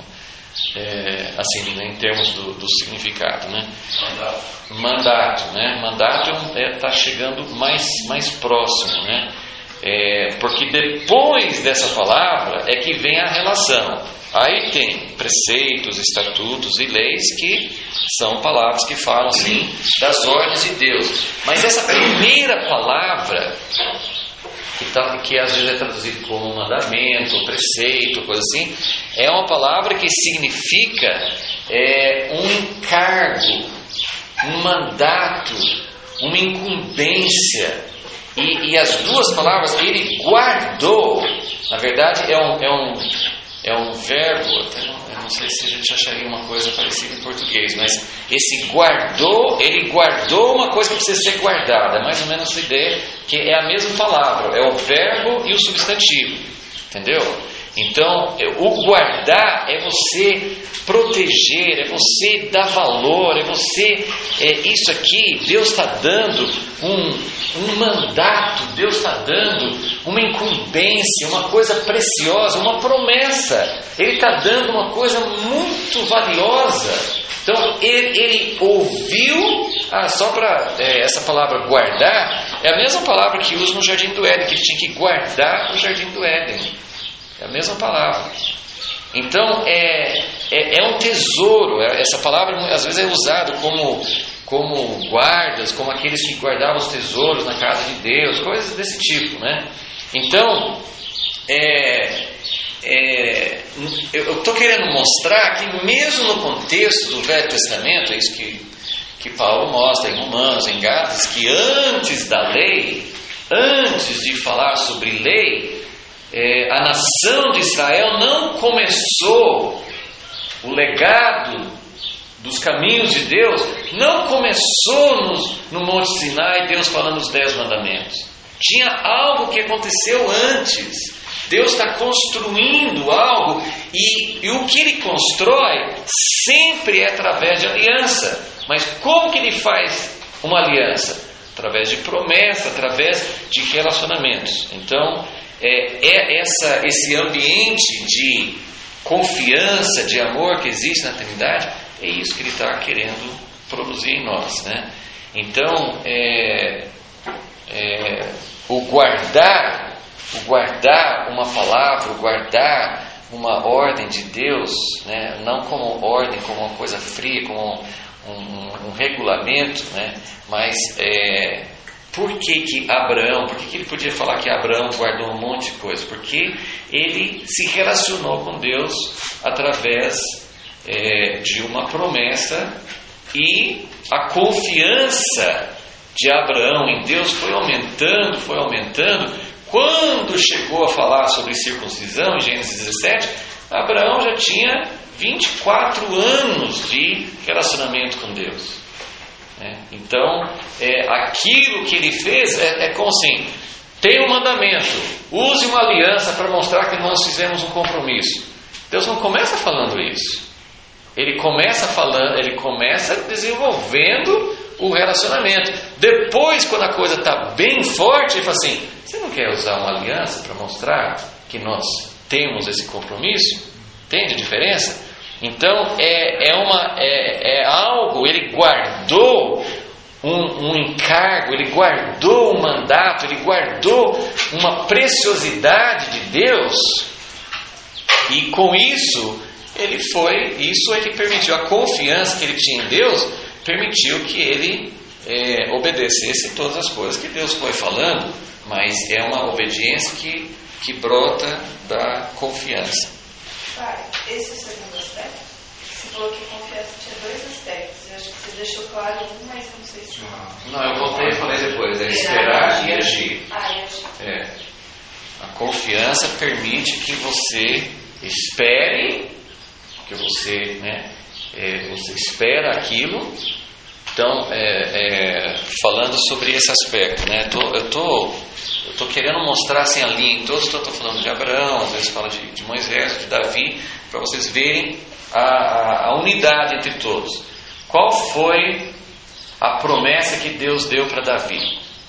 É, assim, né, em termos do, do significado, né? Mandato. Mandato, né? Mandato está é, tá chegando mais, mais próximo, né? É, porque depois dessa palavra é que vem a relação. Aí tem preceitos, estatutos e leis que são palavras que falam assim das ordens de Deus. Mas essa primeira palavra, que, tá, que às vezes é traduzido como mandamento, preceito, coisa assim, é uma palavra que significa é, um encargo, um mandato, uma incumbência. E, e as duas palavras ele guardou, na verdade é um, é um É um verbo, até não, eu não sei se a gente acharia uma coisa parecida em português, mas esse guardou, ele guardou uma coisa que precisa ser guardada. É mais ou menos essa ideia, que é a mesma palavra, é o verbo e o substantivo, entendeu? Então, o guardar é você proteger, é você dar valor, é você... É, isso aqui, Deus está dando um, um mandato, Deus está dando uma incumbência, uma coisa preciosa, uma promessa. Ele está dando uma coisa muito valiosa. Então, ele, ele ouviu... Ah, só para... É, essa palavra guardar é a mesma palavra que usa no Jardim do Éden, que ele tinha que guardar o Jardim do Éden. É a mesma palavra. Então, é, é, é um tesouro. Essa palavra, às vezes, é usada como, como guardas, como aqueles que guardavam os tesouros na casa de Deus, coisas desse tipo, né? Então, é, é, eu estou querendo mostrar que mesmo no contexto do Velho Testamento, é isso que, que Paulo mostra em Romanos, em Gálatas, que antes da lei, antes de falar sobre lei, É, a nação de Israel não começou o legado dos caminhos de Deus, não começou no, no Monte Sinai, Deus falando os dez mandamentos. Tinha algo que aconteceu antes. Deus está construindo algo e, e o que Ele constrói sempre é através de aliança. Mas como que Ele faz uma aliança? Através de promessa, através de relacionamentos. Então, É, é essa, esse ambiente de confiança, de amor que existe na Trindade, é isso que Ele está querendo produzir em nós, né? Então, é, é, o guardar, o guardar uma palavra, o guardar uma ordem de Deus, né? Não como ordem, como uma coisa fria, como um, um, um regulamento, né? Mas é, por que que Abraão, por que que ele podia falar que Abraão guardou um monte de coisa? Porque ele se relacionou com Deus através é, de uma promessa, e a confiança de Abraão em Deus foi aumentando, foi aumentando. Quando chegou a falar sobre circuncisão, em Gênesis dezessete, Abraão já tinha vinte e quatro anos de relacionamento com Deus. É, então, é, aquilo que ele fez é, é como assim: tem um mandamento, use uma aliança para mostrar que nós fizemos um compromisso. Deus não começa falando isso. Ele começa falando, ele começa desenvolvendo o relacionamento. Depois, quando a coisa está bem forte, ele fala assim: você não quer usar uma aliança para mostrar que nós temos esse compromisso? Entende a diferença? Então é, é, uma, é, é algo, ele guardou um, um encargo, ele guardou um mandato, ele guardou uma preciosidade de Deus, e com isso ele foi, isso é que permitiu, a confiança que ele tinha em Deus permitiu que ele é, obedecesse todas as coisas que Deus foi falando, mas é uma obediência que, que brota da confiança. Pai, esse é o segundo aspecto? Você falou que confiança tinha dois aspectos. Eu acho que você deixou claro um, mas não sei se... Não, eu voltei e falei depois. É esperar e agir. Ah, e agir. É. A confiança permite que você espere, que você, né, é, você espera aquilo. Então, é, é, falando sobre esse aspecto, né, tô, eu tô, eu tô querendo mostrar assim a linha em todos. Estou falando de Abraão, às vezes falo de, de Moisés, de Davi, para vocês verem a, a, a unidade entre todos. Qual foi a promessa que Deus deu para Davi?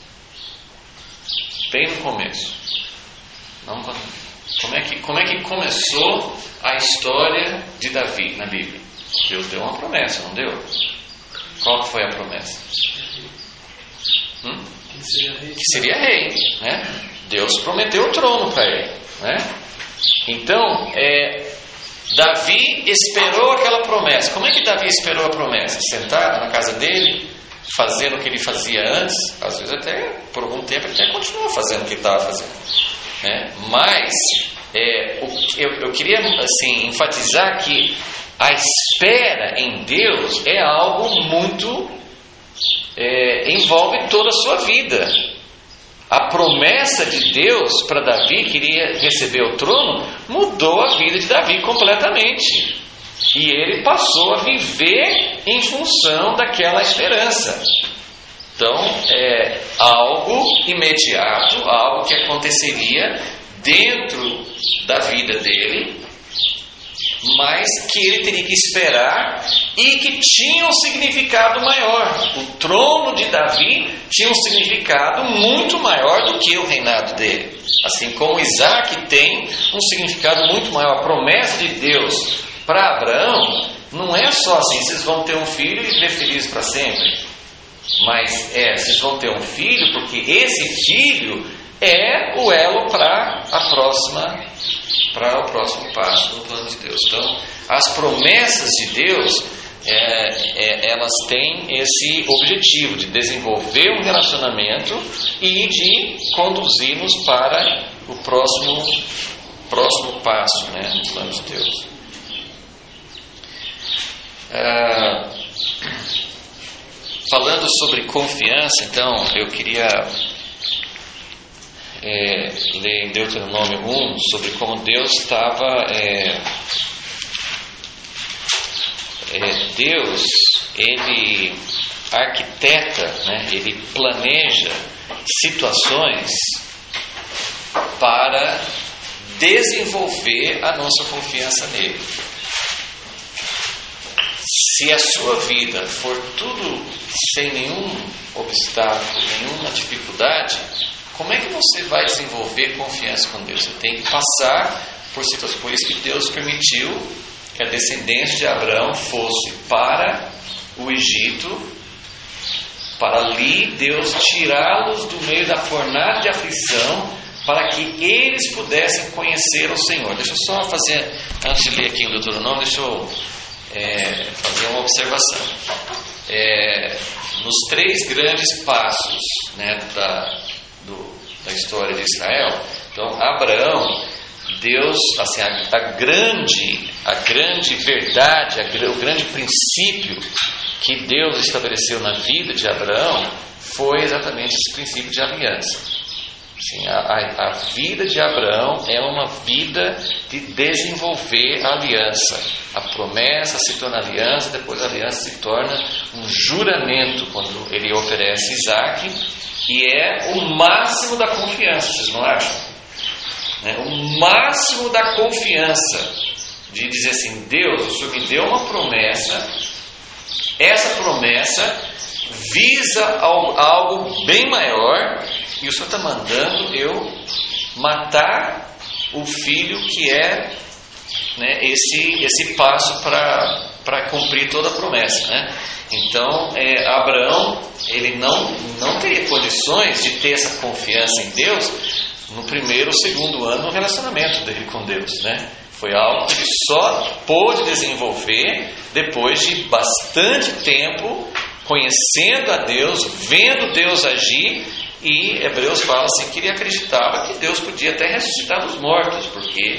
Bem no começo. Não, como, é que, como é que começou a história de Davi na Bíblia? Deus deu uma promessa, não deu? Qual foi a promessa? Hum? Que seria rei, né? Deus prometeu o trono para ele, né? Então, é, Davi esperou aquela promessa. Como é que Davi esperou a promessa? Sentado na casa dele, fazendo o que ele fazia antes. Às vezes até, por algum tempo, ele até continuou fazendo o que ele estava fazendo, né? Mas é, o, eu, eu queria assim, enfatizar que a espera em Deus é algo muito é, envolve toda a sua vida. A promessa de Deus para Davi, que iria receber o trono, mudou a vida de Davi completamente. E ele passou a viver em função daquela esperança. Então, é algo imediato, algo que aconteceria dentro da vida dele, mas que ele teria que esperar e que tinha um significado maior. O trono de Davi tinha um significado muito maior do que o reinado dele. Assim como Isaac tem um significado muito maior. A promessa de Deus para Abraão não é só assim: vocês vão ter um filho e viver feliz para sempre. Mas é, vocês vão ter um filho porque esse filho é o elo para a próxima, para o próximo passo no plano de Deus. Então, as promessas de Deus, é, é, elas têm esse objetivo de desenvolver um relacionamento e de conduzir-nos para o próximo, próximo passo, né, no plano de Deus. Ah, falando sobre confiança, então, eu queria é, ler em Deuteronômio um sobre como Deus estava... É, é, Deus, Ele arquiteta, né, Ele planeja situações para desenvolver a nossa confiança nele. Se a sua vida for tudo sem nenhum obstáculo, nenhuma dificuldade, como é que você vai desenvolver confiança com Deus? Você tem que passar por situações. Por isso que Deus permitiu que a descendência de Abraão fosse para o Egito, para ali Deus tirá-los do meio da fornalha de aflição, para que eles pudessem conhecer o Senhor. Deixa eu só fazer, antes de ler aqui o Deuteronômio, deixa eu é, fazer uma observação. É, nos três grandes passos, né, da, do, da história de Israel, então Abraão, Deus, assim, a, a grande, a grande verdade, a, o grande princípio que Deus estabeleceu na vida de Abraão foi exatamente esse princípio de aliança. Assim, a, a, a vida de Abraão é uma vida de desenvolver a aliança. A promessa se torna aliança, depois a aliança se torna um juramento quando ele oferece Isaac, e é o máximo da confiança, vocês não acham? É o máximo da confiança de dizer assim: Deus, o Senhor me deu uma promessa, essa promessa visa algo bem maior, e o Senhor está mandando eu matar o filho que é, né, esse, esse passo para para cumprir toda a promessa, né? Então, é, Abraão, ele não, não teria condições de ter essa confiança em Deus no primeiro ou segundo ano do relacionamento dele com Deus, né? Foi algo que ele só pôde desenvolver depois de bastante tempo conhecendo a Deus, vendo Deus agir. E Hebreus fala assim que ele acreditava que Deus podia até ressuscitar dos mortos, porque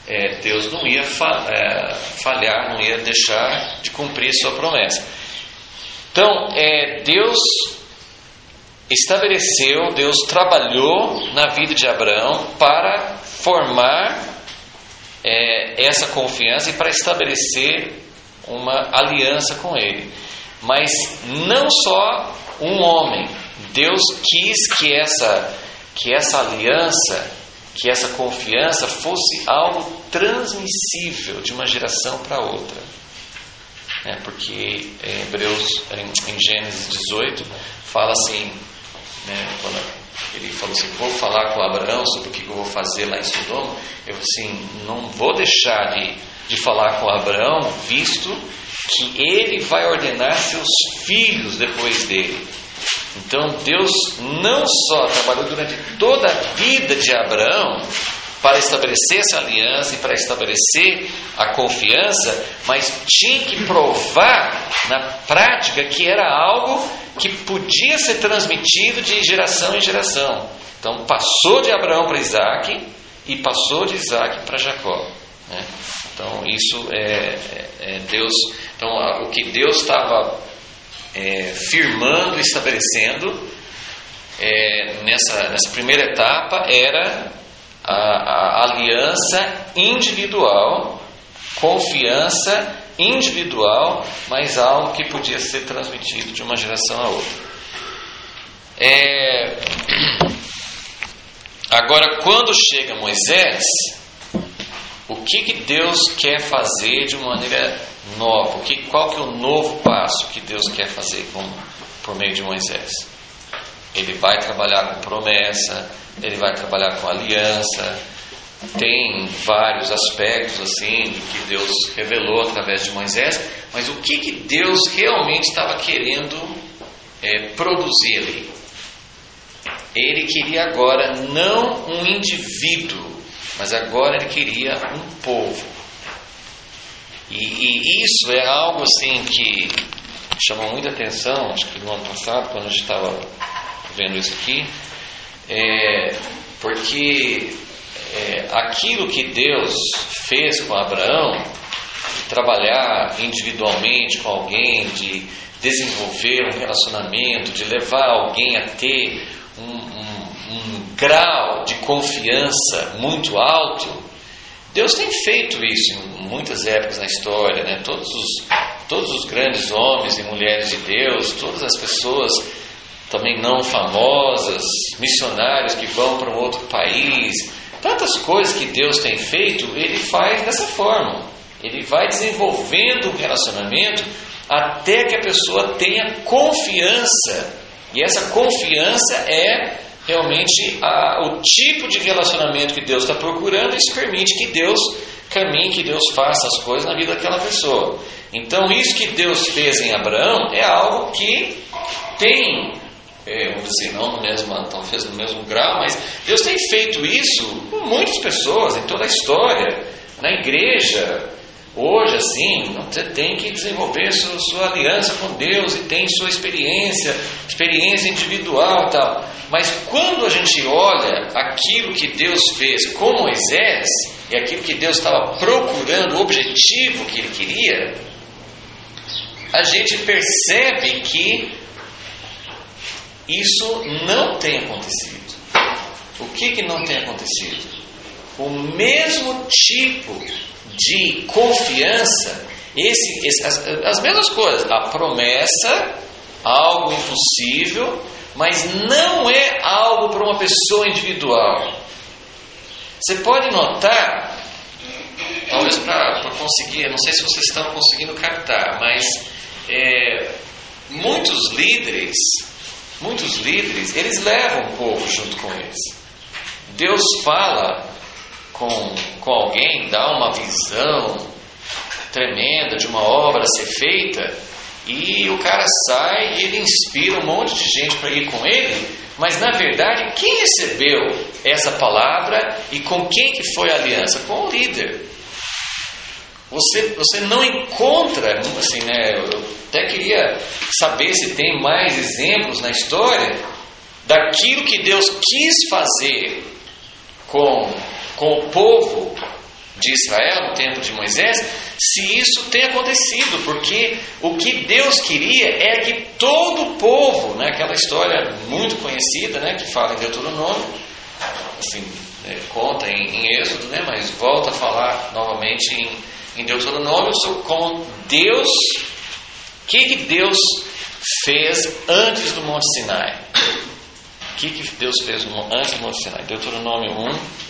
é, Deus não ia falhar, não ia deixar de cumprir sua promessa. Então, é, Deus estabeleceu, Deus trabalhou na vida de Abraão para formar é, essa confiança e para estabelecer uma aliança com ele. Mas não só um homem. Deus quis que essa, que essa aliança, que essa confiança fosse algo transmissível de uma geração para outra. É, porque em Hebreus, em, em Gênesis dezoito, fala assim, né, quando ele falou assim, vou falar com Abraão sobre o que eu vou fazer lá em Sodoma, eu assim, não vou deixar de, de falar com Abraão, visto que ele vai ordenar seus filhos depois dele. Então Deus não só trabalhou durante toda a vida de Abraão para estabelecer essa aliança e para estabelecer a confiança, mas tinha que provar na prática que era algo que podia ser transmitido de geração em geração. Então passou de Abraão para Isaac e passou de Isaac para Jacó, né? Então isso é, é, é Deus. Então o que Deus estava é, firmando e estabelecendo é, nessa, nessa primeira etapa era a, a aliança individual, confiança individual, mas algo que podia ser transmitido de uma geração a outra. É... Agora, quando chega Moisés, o que, que Deus quer fazer de uma maneira nova? O que, qual que é o novo passo que Deus quer fazer com, por meio de Moisés? Ele vai trabalhar com promessa, ele vai trabalhar com aliança. Tem vários aspectos assim que Deus revelou através de Moisés, mas o que, que Deus realmente estava querendo é, produzir ali? Ele queria agora não um indivíduo, mas agora ele queria um povo. E, e isso é algo assim que chamou muita atenção, acho que no ano passado, quando a gente estava vendo isso aqui, é, porque é, aquilo que Deus fez com Abraão, de trabalhar individualmente com alguém, de desenvolver um relacionamento, de levar alguém a ter um, um, um grau de confiança muito alto, Deus tem feito isso em muitas épocas na história, né? Todos os, todos os grandes homens e mulheres de Deus, todas as pessoas também não famosas, missionários que vão para um outro país, tantas coisas que Deus tem feito, Ele faz dessa forma. Ele vai desenvolvendo um relacionamento até que a pessoa tenha confiança. E essa confiança é realmente a, o tipo de relacionamento que Deus está procurando. Isso permite que Deus caminhe, que Deus faça as coisas na vida daquela pessoa. Então isso que Deus fez em Abraão é algo que tem, é, vamos dizer, não no mesmo, talvez no mesmo grau, mas Deus tem feito isso com muitas pessoas em toda a história, na igreja. Hoje, assim, você tem que desenvolver sua, sua aliança com Deus e tem sua experiência, experiência individual e tal. Mas quando a gente olha aquilo que Deus fez com Moisés e aquilo que Deus estava procurando, o objetivo que Ele queria, a gente percebe que isso não tem acontecido. O que que não tem acontecido? O mesmo tipo de confiança, esse, esse, as, as mesmas coisas, a promessa, algo impossível, mas não é algo para uma pessoa individual. Você pode notar, talvez para conseguir, não sei se vocês estão conseguindo captar, mas é, muitos líderes, muitos líderes, eles levam o povo junto com eles. Deus fala Com, com alguém, dá uma visão tremenda de uma obra a ser feita, e o cara sai e ele inspira um monte de gente para ir com ele, mas na verdade quem recebeu essa palavra e com quem que foi a aliança? Com o líder. Você, você não encontra, assim, né, eu até queria saber se tem mais exemplos na história daquilo que Deus quis fazer com com o povo de Israel, no tempo de Moisés, se isso tem acontecido, porque o que Deus queria é que todo o povo, né, aquela história muito conhecida, né, que fala em Deuteronômio, assim, é, conta em, em Êxodo, né, mas volta a falar novamente em, em Deuteronômio sobre como Deus, o que, que Deus fez antes do Monte Sinai. O que, que Deus fez antes do Monte Sinai? Deuteronômio um.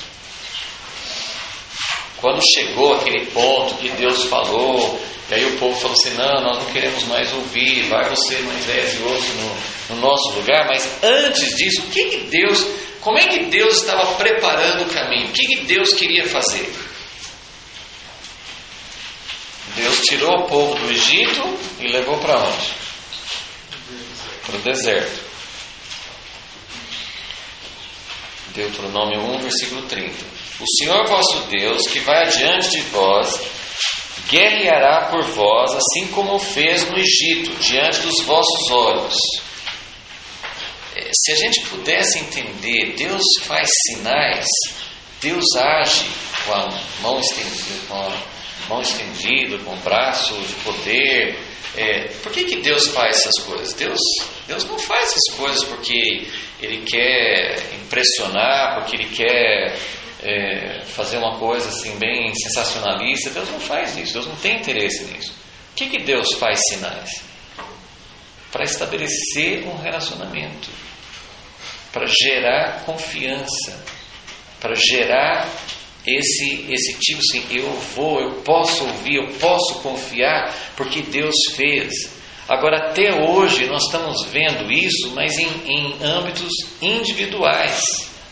Quando chegou aquele ponto que Deus falou, e aí o povo falou assim, não, nós não queremos mais ouvir, vai você, Moisés e outros no, no nosso lugar. Mas antes disso, o que, que Deus, como é que Deus estava preparando o caminho? O que, que Deus queria fazer? Deus tirou o povo do Egito e levou para onde? Para o deserto. Deuteronômio um, versículo trinta. O Senhor vosso Deus, que vai adiante de vós, guerreará por vós, assim como fez no Egito, diante dos vossos olhos. Se a gente pudesse entender, Deus faz sinais, Deus age com a mão estendida, com a mão estendida, com o braço de poder. É, por que, que Deus faz essas coisas? Deus, Deus não faz essas coisas porque Ele quer impressionar, porque Ele quer é, fazer uma coisa assim bem sensacionalista. Deus não faz isso, Deus não tem interesse nisso. Por que, que Deus faz sinais? Para estabelecer um relacionamento, para gerar confiança, para gerar esse, esse tipo assim, eu vou, eu posso ouvir, eu posso confiar, porque Deus fez. Agora, até hoje, nós estamos vendo isso, mas em, em âmbitos individuais.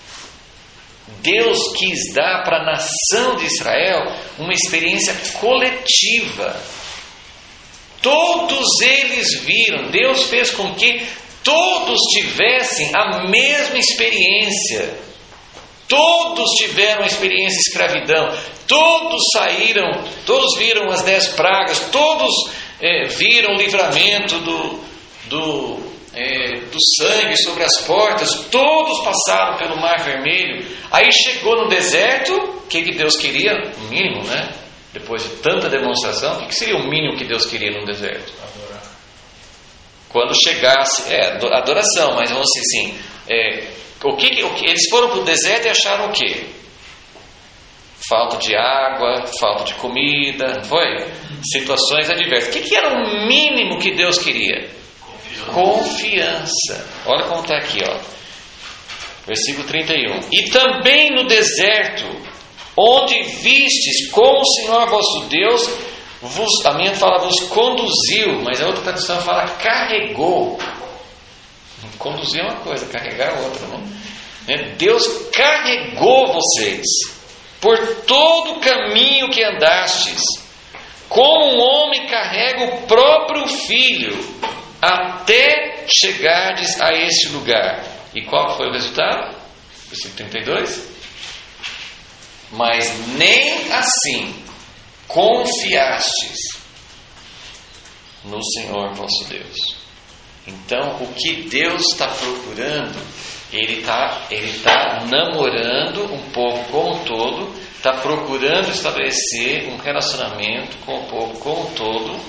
Deus quis dar para a nação de Israel uma experiência coletiva. Todos eles viram, Deus fez com que todos tivessem a mesma experiência. Todos tiveram a experiência de escravidão, todos saíram, todos viram as dez pragas, todos é, viram o livramento do, do, é, do sangue sobre as portas, todos passaram pelo Mar Vermelho. Aí chegou no deserto, o que, que Deus queria? O mínimo, né? Depois de tanta demonstração, o que, que seria o mínimo que Deus queria no deserto? Adorar. Quando chegasse, é, adoração, mas vamos dizer assim, é, O que, o que, eles foram para o deserto e acharam o quê? Falta de água, falta de comida, não foi? Situações adversas. O que, que era o mínimo que Deus queria? Confiança. Confiança. Olha como está aqui, ó. Versículo trinta e um. E também no deserto, onde vistes como o Senhor vosso Deus vos, a minha fala vos conduziu, mas a outra tradução fala carregou. Conduzir é uma coisa, carregar é outra, né? Deus carregou vocês por todo o caminho que andastes, como um homem carrega o próprio filho, até chegardes a este lugar. E qual foi o resultado? Versículo trinta e dois. Mas nem assim confiastes no Senhor vosso Deus. Então, o que Deus está procurando, Ele está ele tá namorando um povo como um todo, está procurando estabelecer um relacionamento com o povo como um todo,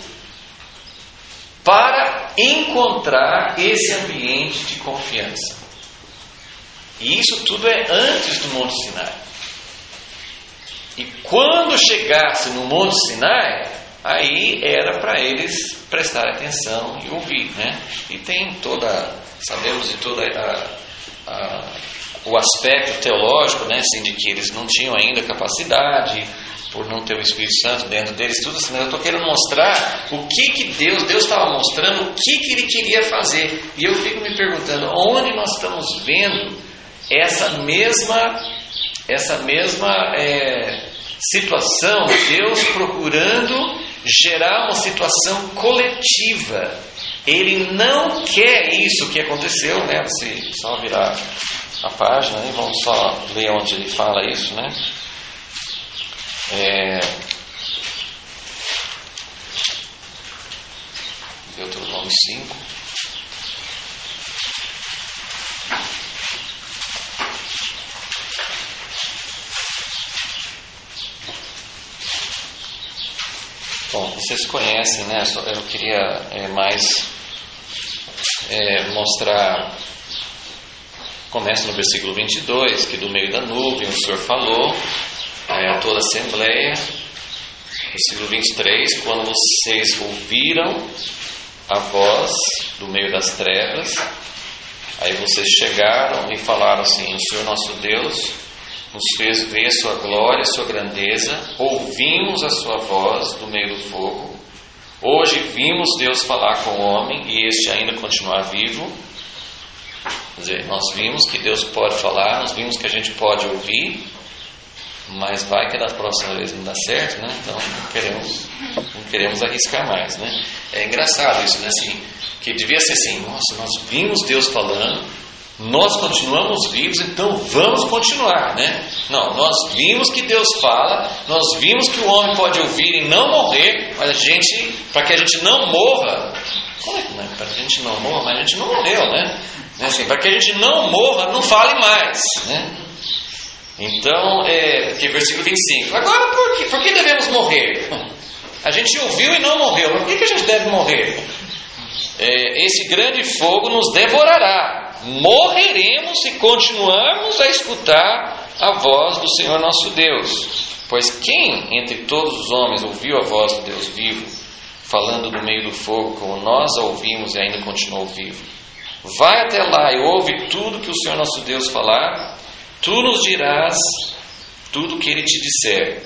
para encontrar esse ambiente de confiança. E isso tudo é antes do Monte Sinai. E quando chegasse no Monte Sinai, aí era para eles prestarem atenção e ouvir, né? E tem toda, sabemos de toda a, a, o aspecto teológico, né? Assim, de que eles não tinham ainda capacidade, por não ter o Espírito Santo dentro deles, tudo assim. Mas eu estou querendo mostrar o que que Deus, Deus estava mostrando, o que que Ele queria fazer. E eu fico me perguntando, onde nós estamos vendo essa mesma, essa mesma é, situação, Deus procurando gerar uma situação coletiva. Ele não quer isso que aconteceu, né? Você só virar a página e vamos só ler onde ele fala isso, né? É... Deuteronômio cinco. Bom, vocês conhecem, né? Eu queria é, mais é, mostrar. Começa no versículo vinte e dois, que do meio da nuvem o Senhor falou é, a toda a assembleia. Versículo vinte e três, quando vocês ouviram a voz do meio das trevas, aí vocês chegaram e falaram assim: o Senhor nosso Deus nos fez ver sua glória, sua grandeza, ouvimos a sua voz do meio do fogo. Hoje vimos Deus falar com o homem e este ainda continuar vivo. Quer dizer, nós vimos que Deus pode falar, nós vimos que a gente pode ouvir, mas vai que da próxima vez não dá certo, né? Então não queremos, não queremos arriscar mais, né? É engraçado isso, né? Assim, que devia ser assim: nossa, nós vimos Deus falando, nós continuamos vivos, então vamos continuar, né? Não, nós vimos que Deus fala, nós vimos que o homem pode ouvir e não morrer, mas a gente, para que a gente não morra, como é que não é? Para que a gente não morra, mas a gente não morreu, né? Assim, para que a gente não morra, não fale mais, né? Então, é, que versículo vinte e cinco. Agora, por que, por que devemos morrer? A gente ouviu e não morreu, mas por que, que a gente deve morrer? É, esse grande fogo nos devorará. Morreremos se continuarmos a escutar a voz do Senhor nosso Deus. Pois quem entre todos os homens ouviu a voz do Deus vivo, falando do meio do fogo, como nós a ouvimos e ainda continuou vivo? Vai até lá e ouve tudo que o Senhor nosso Deus falar. Tu nos dirás tudo o que Ele te disser.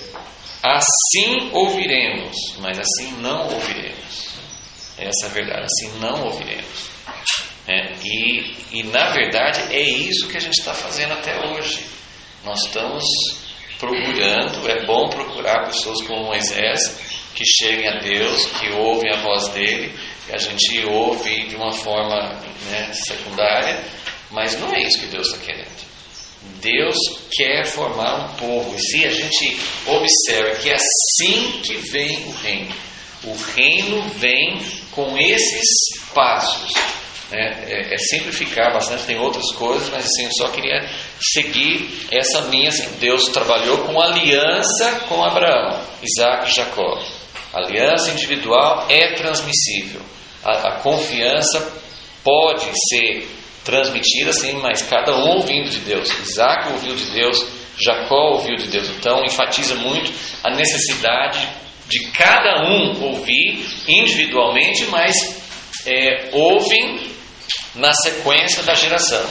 Assim ouviremos, mas assim não ouviremos. Essa é a verdade, assim não ouviremos. É, e, e na verdade é isso que a gente está fazendo até hoje. Nós estamos procurando, é bom procurar pessoas como Moisés, que cheguem a Deus, que ouvem a voz dele, que a gente ouve de uma forma, né, secundária, mas não é isso que Deus está querendo. Deus quer formar um povo, e se a gente observa que é assim que vem o reino, o reino vem com esses passos, né? é, é simplificar bastante, tem outras coisas, mas assim, eu só queria seguir essa linha. Assim, Deus trabalhou com aliança com Abraão, Isaac e Jacó. A aliança individual é transmissível, a, a confiança pode ser transmitida, sim, mas cada um ouvindo de Deus. Isaac ouviu de Deus, Jacó ouviu de Deus. Então enfatiza muito a necessidade de cada um ouvir individualmente, mas é, ouvem na sequência da geração.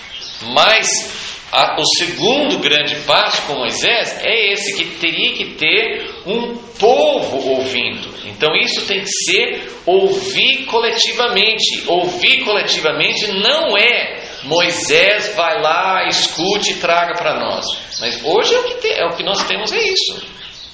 Mas a, o segundo grande passo com Moisés é esse, que teria que ter um povo ouvindo. Então isso tem que ser ouvir coletivamente. Ouvir coletivamente não é Moisés vai lá, escute e traga para nós. Mas hoje é o, que te, é o que nós temos, é isso.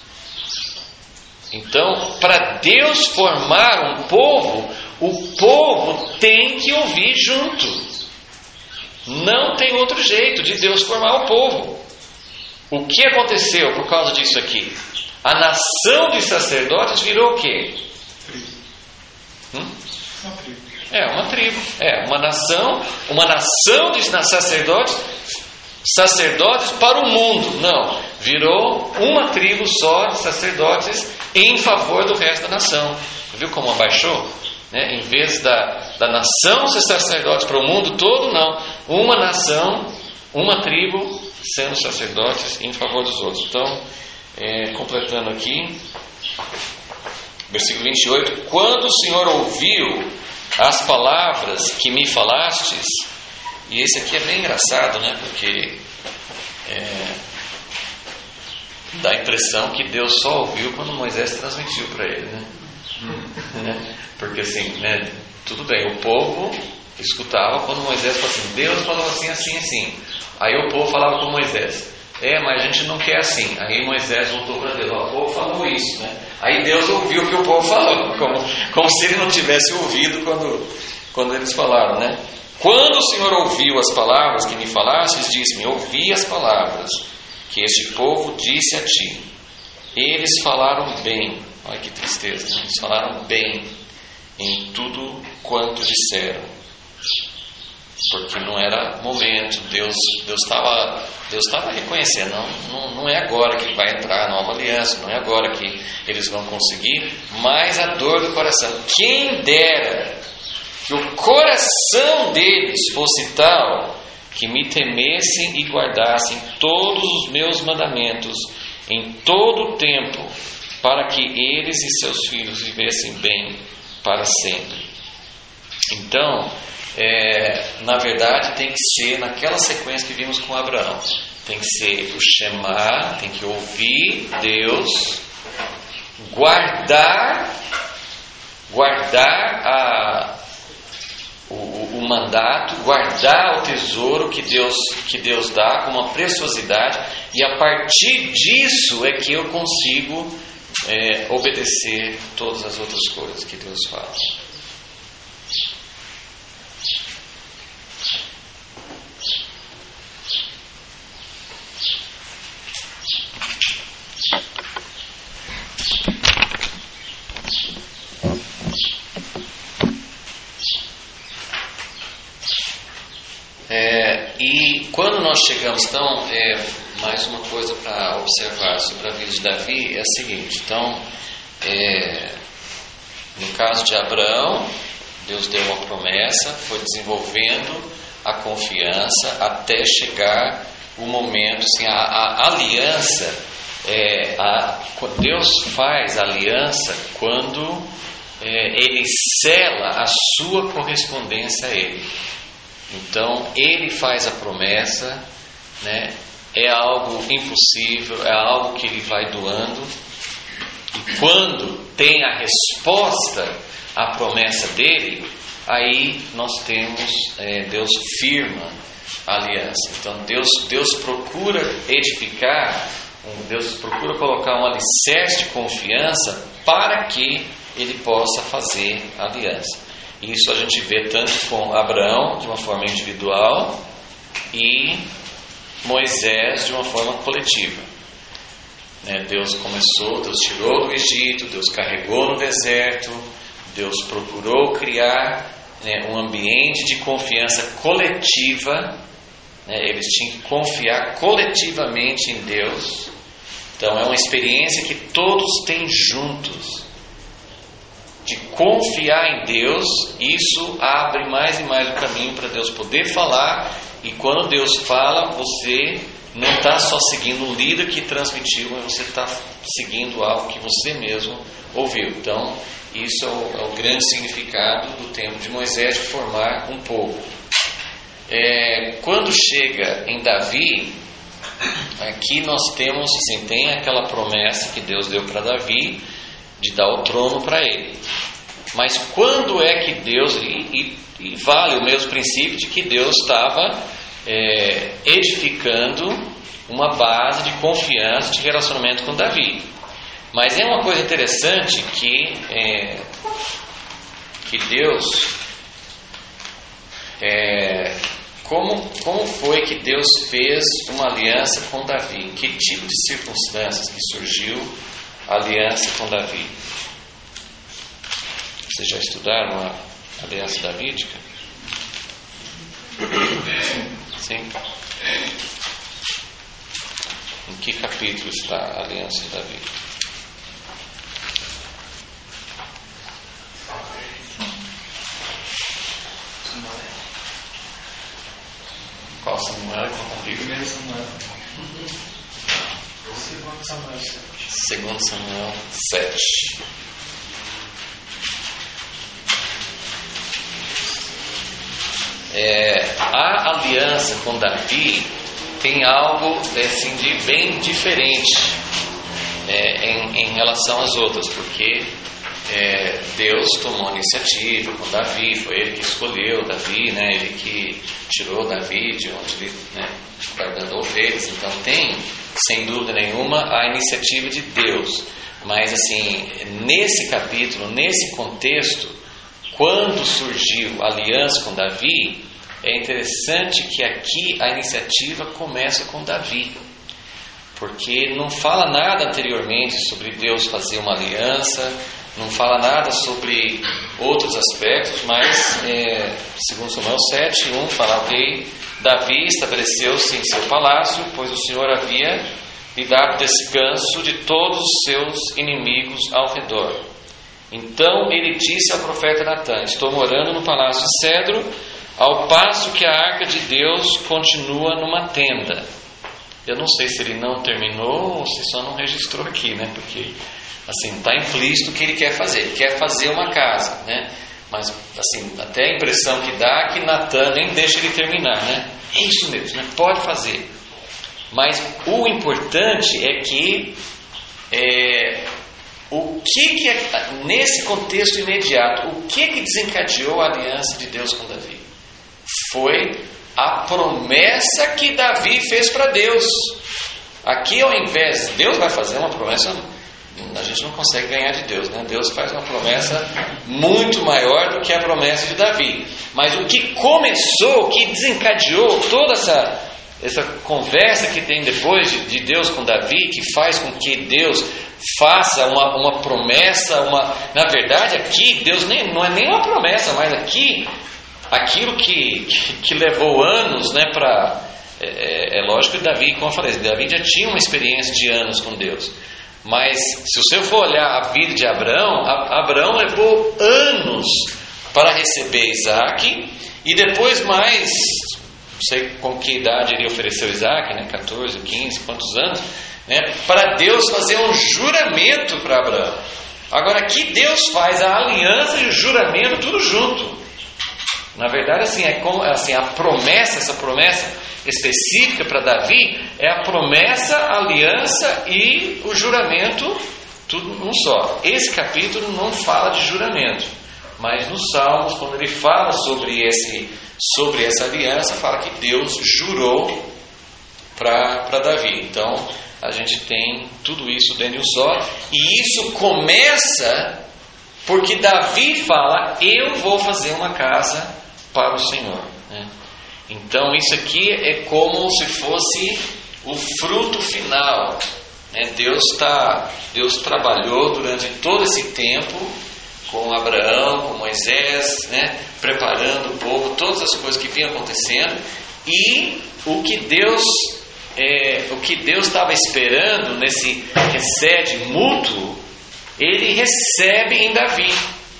Então, para Deus formar um povo, o povo tem que ouvir junto. Não tem outro jeito de Deus formar o povo. O que aconteceu por causa disso aqui? A nação de sacerdotes virou o quê? Hum? Uma tribo. É, uma tribo. É, uma nação, uma nação de sacerdotes, sacerdotes para o mundo. Não, virou uma tribo só de sacerdotes em favor do resto da nação. Viu como abaixou? Né? Em vez da, da nação ser sacerdotes para o mundo todo, não. Uma nação, uma tribo sendo sacerdotes em favor dos outros. Então, é, completando aqui, versículo vinte e oito: quando o Senhor ouviu as palavras que me falastes, e esse aqui é bem engraçado, né? Porque é, dá a impressão que Deus só ouviu quando Moisés transmitiu para ele, né? Né? Porque assim, né, tudo bem, o povo escutava quando Moisés falou assim: Deus falou assim, assim, assim. Aí o povo falava com Moisés: é, mas a gente não quer assim. Aí Moisés voltou para Deus: ó, o povo falou isso, né? Aí Deus ouviu o que o povo falou, como, como se ele não tivesse ouvido quando, quando eles falaram, né? Quando o Senhor ouviu as palavras que me falastes, disse-me: ouvi as palavras que este povo disse a ti. Eles falaram bem. Olha que tristeza, né? Eles falaram bem em tudo quanto disseram, porque não era momento. Deus Deus estava Deus estava reconhecendo, não, não, não é agora que vai entrar a nova aliança, não é agora que eles vão conseguir, mas a dor do coração. Quem dera que o coração deles fosse tal que me temessem e guardassem todos os meus mandamentos em todo o tempo, para que eles e seus filhos vivessem bem para sempre. Então, é, na verdade, tem que ser naquela sequência que vimos com Abraão. Tem que ser o Shema, tem que ouvir Deus, guardar, guardar a, o, o mandato, guardar o tesouro que Deus, que Deus dá com uma preciosidade, e a partir disso é que eu consigo é, obedecer todas as outras coisas que Deus fala. É, e quando nós chegamos, então, é, mais uma coisa para observar sobre a vida de Davi é a seguinte. Então, é, no caso de Abraão, Deus deu uma promessa, foi desenvolvendo a confiança até chegar o momento, assim, a, a aliança, é, a, Deus faz aliança quando é, Ele sela a sua correspondência a Ele. Então, Ele faz a promessa, né? É algo impossível, é algo que Ele vai doando. E quando tem a resposta à promessa dEle, aí nós temos, é, Deus firma a aliança. Então, Deus, Deus procura edificar, Deus procura colocar um alicerce de confiança para que Ele possa fazer a aliança. Isso a gente vê tanto com Abraão, de uma forma individual, e Moisés, de uma forma coletiva. Né? Deus começou, Deus tirou do Egito, Deus carregou no deserto, Deus procurou criar, né, um ambiente de confiança coletiva. Né? Eles tinham que confiar coletivamente em Deus. Então é uma experiência que todos têm juntos. De confiar em Deus, isso abre mais e mais o caminho para Deus poder falar. E quando Deus fala, você não está só seguindo um líder que transmitiu, mas você está seguindo algo que você mesmo ouviu. Então, isso é o, é o grande significado do tempo de Moisés, de formar um povo. É, quando chega em Davi, aqui nós temos, assim, tem aquela promessa que Deus deu para Davi, de dar o trono para ele. Mas quando é que Deus, e, e, e vale o mesmo princípio de que Deus estava é, edificando uma base de confiança, de relacionamento com Davi. Mas é uma coisa interessante que, é, que Deus, é, como, como foi que Deus fez uma aliança com Davi? Em que tipo de circunstâncias que surgiu a aliança com Davi? Vocês já estudaram a aliança davídica? Sim? Em que capítulo está a aliança de Davi? Qual Samuel? Primeiro Samuel. Segundo Samuel sete. Segundo Samuel sete. É, a aliança com Davi tem algo assim, de bem diferente é, em, em relação às outras, porque é, Deus tomou a iniciativa com Davi, foi Ele que escolheu Davi, né, Ele que tirou Davi de onde ele, né, guardando ovelhas. Então tem, sem dúvida nenhuma, a iniciativa de Deus. Mas assim, nesse capítulo, nesse contexto, quando surgiu a aliança com Davi, é interessante que aqui a iniciativa começa com Davi, porque não fala nada anteriormente sobre Deus fazer uma aliança, não fala nada sobre outros aspectos, mas é, segundo Samuel sete, um fala: ok, Davi estabeleceu-se em seu palácio, pois o Senhor havia e dar descanso de todos os seus inimigos ao redor. Então ele disse ao profeta Natã: estou morando no palácio de cedro, ao passo que a arca de Deus continua numa tenda. Eu não sei se ele não terminou ou se só não registrou aqui, né? Porque assim, está implícito que ele quer fazer. Ele quer fazer uma casa, né? Mas assim, até a impressão que dá é que Natã nem deixa ele terminar, né? É isso mesmo, né? Pode fazer. Mas o importante é que é, o que que é, nesse contexto imediato, o que que desencadeou a aliança de Deus com Davi? Foi a promessa que Davi fez para Deus. Aqui, ao invés, Deus vai fazer uma promessa, a gente não consegue ganhar de Deus, né? Deus faz uma promessa muito maior do que a promessa de Davi. Mas o que começou, o que desencadeou toda essa, essa conversa que tem depois de, de Deus com Davi, que faz com que Deus faça uma, uma promessa, uma, na verdade aqui Deus nem, não é nem uma promessa, mas aqui aquilo que, que, que levou anos, né, para é, é lógico que Davi, como eu falei, Davi já tinha uma experiência de anos com Deus. Mas se você for olhar a vida de Abraão, Abraão levou anos para receber Isaac, e depois mais, não sei com que idade ele ofereceu Isaac, né, catorze, quinze, quantos anos, né, para Deus fazer um juramento para Abraão. Agora aqui Deus faz a aliança e o juramento tudo junto. Na verdade, assim, é como, assim, a promessa, essa promessa específica para Davi é a promessa, a aliança e o juramento, tudo num só. Esse capítulo não fala de juramento, mas nos Salmos, quando ele fala sobre, esse, sobre essa aliança, fala que Deus jurou para Davi. Então a gente tem tudo isso dentro de um só, e isso começa porque Davi fala: eu vou fazer uma casa para o Senhor, né? Então isso aqui é como se fosse o fruto final, né? Deus tá, Deus trabalhou durante todo esse tempo com Abraão, com Moisés, né? Preparando o povo, todas as coisas que vinham acontecendo, e o que Deus é, o que Deus estava esperando nesse recebe mútuo, ele recebe em Davi,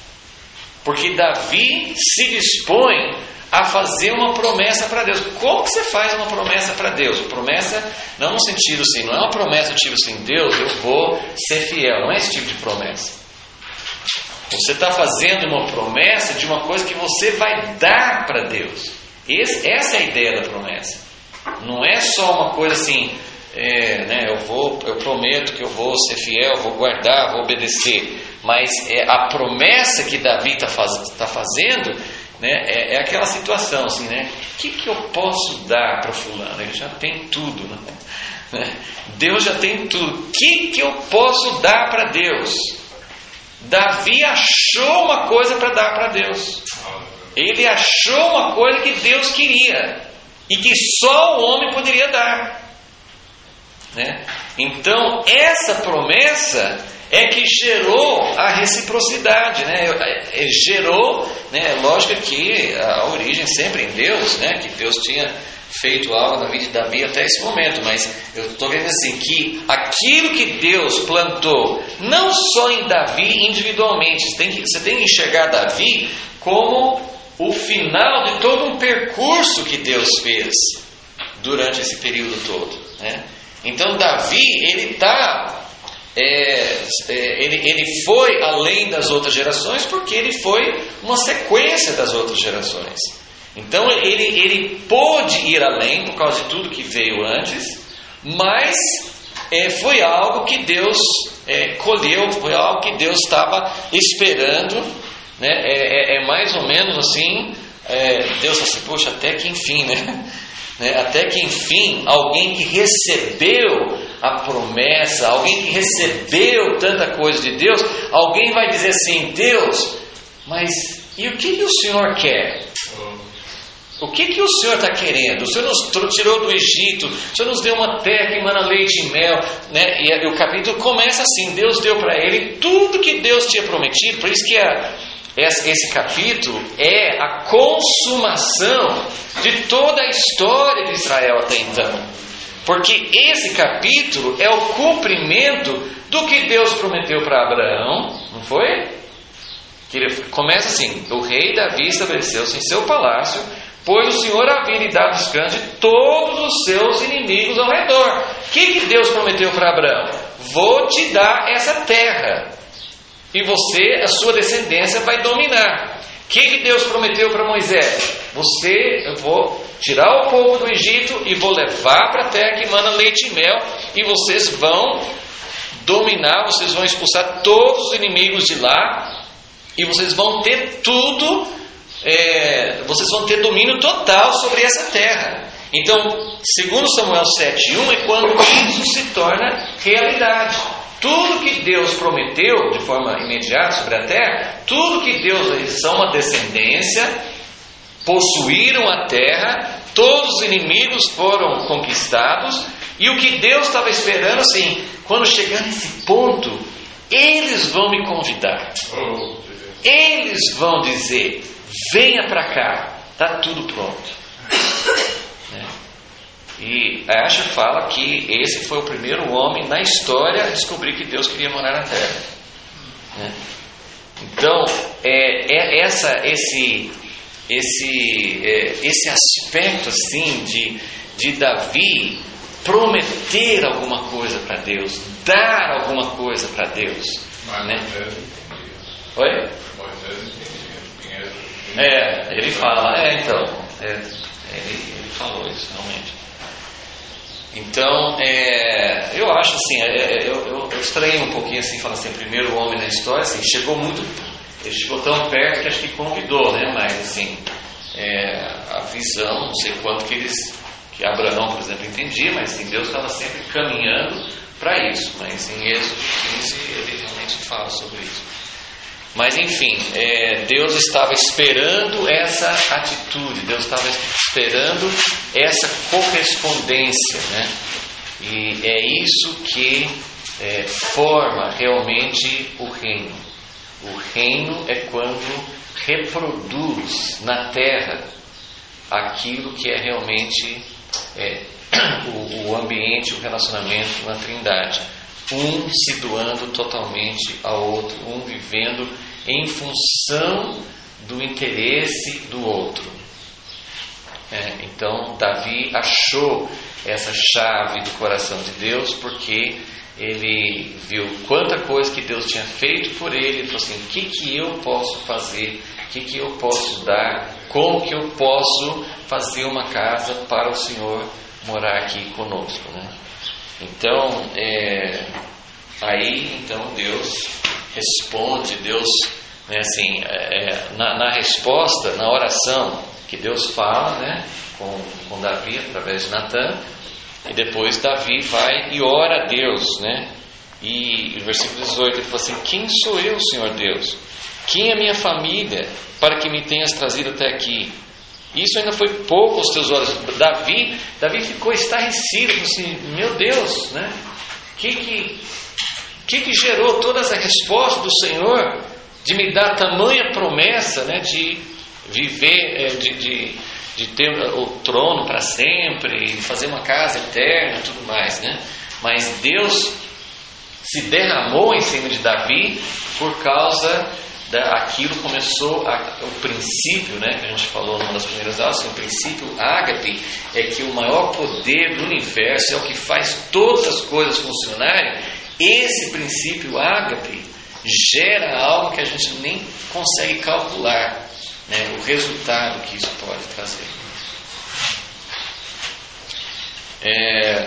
porque Davi se dispõe a fazer uma promessa para Deus. Como que você faz uma promessa para Deus? Promessa não no sentido assim, não é uma promessa do tipo assim: Deus, eu vou ser fiel. Não é esse tipo de promessa. Você está fazendo uma promessa de uma coisa que você vai dar para Deus. Esse, essa é a ideia da promessa. Não é só uma coisa assim, é, né, eu, vou, eu prometo que eu vou ser fiel, vou guardar, vou obedecer. Mas é a promessa que Davi está faz, tá fazendo, né, é, é aquela situação assim, né? O que, que eu posso dar para fulano? Ele já tem tudo, né? Deus já tem tudo. O que, que eu posso dar para Deus? Davi achou uma coisa para dar para Deus. Ele achou uma coisa que Deus queria e que só o homem poderia dar, né? Então essa promessa é que gerou a reciprocidade, né? Gerou, né? Lógico que a origem sempre em Deus, né? Que Deus tinha feito algo na vida de Davi até esse momento, mas eu estou vendo assim, que aquilo que Deus plantou, não só em Davi individualmente, você tem que, você tem que enxergar Davi como o final de todo um percurso que Deus fez durante esse período todo, né? Então Davi, ele está... É, é, ele, ele foi além das outras gerações, porque ele foi uma sequência das outras gerações. Então ele, ele pôde ir além por causa de tudo que veio antes, mas é, foi algo que Deus é, colheu, foi algo que Deus estava esperando, né? é, é, é mais ou menos assim, é, Deus assim, poxa, até que enfim, né? Até que enfim, alguém que recebeu a promessa, alguém que recebeu tanta coisa de Deus, alguém vai dizer assim: Deus, mas e o que, que o Senhor quer? O que, que o Senhor está querendo? O Senhor nos tirou do Egito, o Senhor nos deu uma terra que emana leite e mel, né? E o capítulo começa assim: Deus deu para ele tudo que Deus tinha prometido. Por isso que a Esse capítulo é a consumação de toda a história de Israel até então. Porque esse capítulo é o cumprimento do que Deus prometeu para Abraão, não foi? Que ele começa assim: o rei Davi estabeleceu-se em seu palácio, pois o Senhor havia lhe dado descanso de todos os seus inimigos ao redor. O que, que Deus prometeu para Abraão? Vou te dar essa terra, e você, a sua descendência, vai dominar. O que, que Deus prometeu para Moisés? Você, eu vou tirar o povo do Egito e vou levar para a terra que emana leite e mel, e vocês vão dominar, vocês vão expulsar todos os inimigos de lá, e vocês vão ter tudo, é, vocês vão ter domínio total sobre essa terra. Então, segundo Samuel sete um, é quando isso se torna realidade. Tudo que Deus prometeu de forma imediata sobre a terra, tudo que Deus, eles são uma descendência, possuíram a terra, todos os inimigos foram conquistados, e o que Deus estava esperando, assim, quando chegar nesse ponto, eles vão me convidar, eles vão dizer: venha para cá, está tudo pronto. Né? E a Asher fala que esse foi o primeiro homem na história a descobrir que Deus queria morar na terra. Né? Então, é, é essa, esse, esse, é, esse aspecto assim de, de Davi prometer alguma coisa para Deus, dar alguma coisa para Deus. Né? Oi? É, ele fala, é, então, é, ele, ele falou isso realmente. Então, é, eu acho assim, é, eu, eu, eu estranho um pouquinho assim, falando assim, primeiro homem na história, assim, chegou muito, ele chegou tão perto que acho que convidou, né? Mas assim, é, a visão, não sei quanto que eles, que Abraão, por exemplo, entendia, mas assim, Deus estava sempre caminhando para isso. Mas em Êxodo quinze ele realmente fala sobre isso. Mas enfim, é, Deus estava esperando essa atitude, Deus estava esperando essa correspondência, né? E é isso que é, forma realmente o reino. O reino é quando reproduz na terra aquilo que é realmente é, o, o ambiente, o relacionamento na Trindade. Um se doando totalmente ao outro, um vivendo em função do interesse do outro. É, então, Davi achou essa chave do coração de Deus, porque ele viu quanta coisa que Deus tinha feito por ele, ele falou assim: o que, que eu posso fazer, o que, que eu posso dar, como que eu posso fazer uma casa para o Senhor morar aqui conosco, né? Então, é, aí então Deus responde, Deus, né, assim, é, na, na resposta, na oração que Deus fala, né, com, com Davi através de Natã, e depois Davi vai e ora a Deus, né? E no versículo dezoito ele fala assim: quem sou eu, Senhor Deus? Quem é a minha família para que me tenhas trazido até aqui? Isso ainda foi pouco aos teus olhos. Davi, Davi ficou estarrecido, assim: meu Deus, né? Que que, que que gerou toda essa resposta do Senhor de me dar tamanha promessa, né? De viver, de, de, de ter o trono para sempre, fazer uma casa eterna e tudo mais, né? Mas Deus se derramou em cima de Davi por causa aquilo começou, a, o princípio, né, que a gente falou numa das primeiras aulas, assim, o princípio ágape é que o maior poder do universo é o que faz todas as coisas funcionarem. Esse princípio ágape gera algo que a gente nem consegue calcular, né, o resultado que isso pode trazer. É,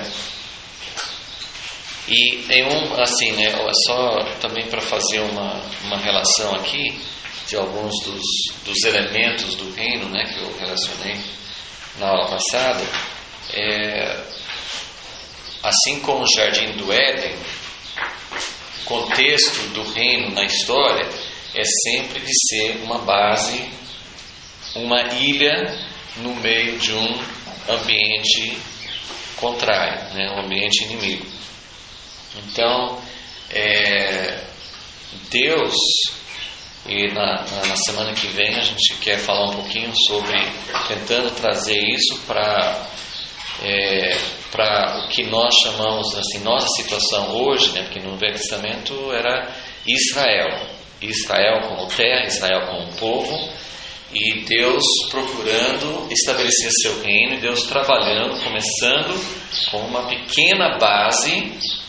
e tem um, assim, né, só também para fazer uma, uma relação aqui de alguns dos, dos elementos do reino, né, que eu relacionei na aula passada. É, assim como o Jardim do Éden, o contexto do reino na história é sempre de ser uma base, uma ilha no meio de um ambiente contrário, né, um ambiente inimigo. Então, é, Deus, e na, na, na semana que vem a gente quer falar um pouquinho sobre, tentando trazer isso para é, para o que nós chamamos, assim, nossa situação hoje, né, porque no Velho Testamento era Israel, Israel como terra, Israel como povo, e Deus procurando estabelecer seu reino, e Deus trabalhando, começando com uma pequena base,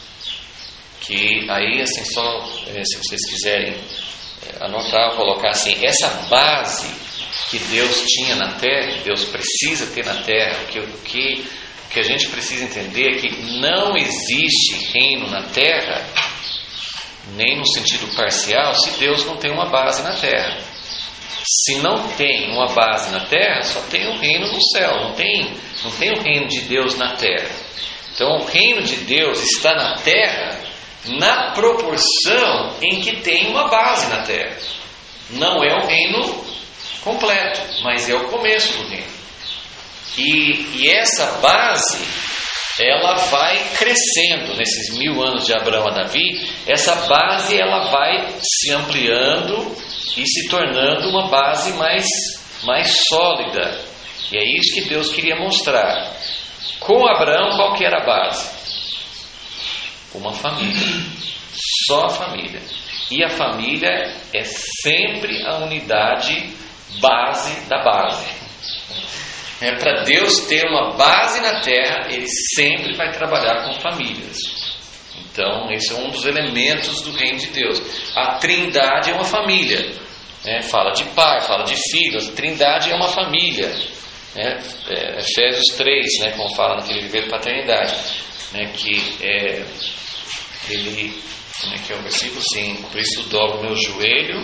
que aí, assim, só é, se vocês quiserem é, anotar, colocar assim, essa base que Deus tinha na terra, que Deus precisa ter na terra, que, o que, que a gente precisa entender é que não existe reino na terra, nem no sentido parcial, se Deus não tem uma base na terra. Se não tem uma base na terra, só tem o reino no céu, não tem, não tem o reino de Deus na terra. Então o reino de Deus está na terra na proporção em que tem uma base na terra. Não é o reino completo, mas é o começo do reino. E, e essa base, ela vai crescendo nesses mil anos de Abraão a Davi. Essa base, ela vai se ampliando e se tornando uma base mais, mais sólida. E é isso que Deus queria mostrar. Com Abraão, qual que era a base? Uma família. Só a família. E a família é sempre a unidade base da base. É, para Deus ter uma base na terra, Ele sempre vai trabalhar com famílias. Então, esse é um dos elementos do reino de Deus. A Trindade é uma família. É, fala de pai, fala de filho. A Trindade é uma família. É, é, Efésios três, né, como fala naquele viver de paternidade, né, que é, ele, como é que é o versículo? Sim, por isso dobro o meu joelho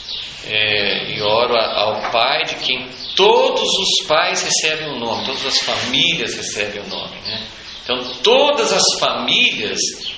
é, e oro ao Pai, de quem todos os pais recebem o nome, todas as famílias recebem o nome, né? Então todas as famílias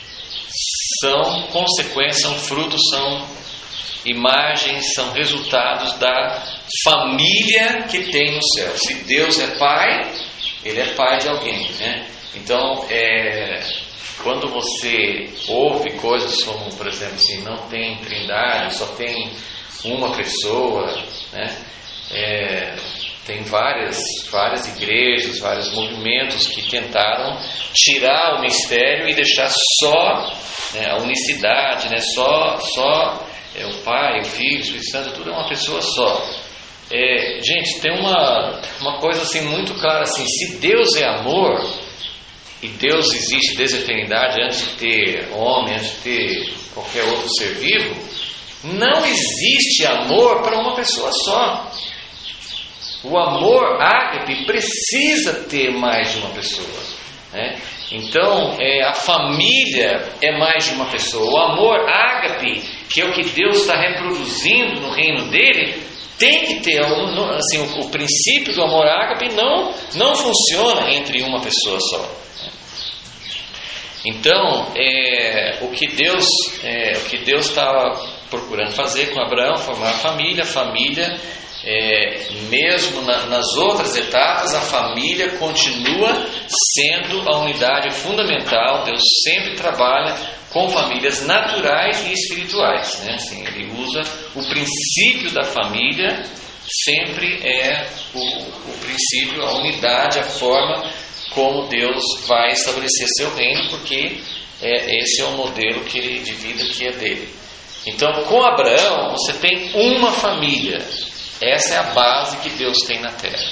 são consequência, são frutos, são imagens, são resultados da família que tem no céu. Se Deus é pai, Ele é pai de alguém, né? Então, é, quando você ouve coisas como, por exemplo, assim, não tem trindade, só tem uma pessoa, né? É, tem várias, várias igrejas, vários movimentos que tentaram tirar o mistério e deixar só, né, a unicidade, né? Só, só é, o Pai, o Filho, o Espírito Santo, tudo é uma pessoa só. É, gente, tem uma, uma coisa assim muito clara assim: se Deus é amor, e Deus existe desde a eternidade, antes de ter homem, antes de ter qualquer outro ser vivo, não existe amor para uma pessoa só. O amor ágape precisa ter mais de uma pessoa, né? Então, é, a família é mais de uma pessoa. O amor ágape, que é o que Deus está reproduzindo no reino dele, tem que ter, assim, o, o princípio do amor ágape não, não funciona entre uma pessoa só. Então, é, o que Deus é, o que Deus estava procurando fazer com Abraão, formar a família, a família, é, mesmo na, nas outras etapas, a família continua sendo a unidade fundamental. Deus sempre trabalha com famílias naturais e espirituais, né? Assim, Ele usa o princípio da família, sempre é o, o princípio, a unidade, a forma como Deus vai estabelecer seu reino, porque é, esse é o modelo que ele, de vida que é dele. Então, com Abraão, você tem uma família. Essa é a base que Deus tem na terra.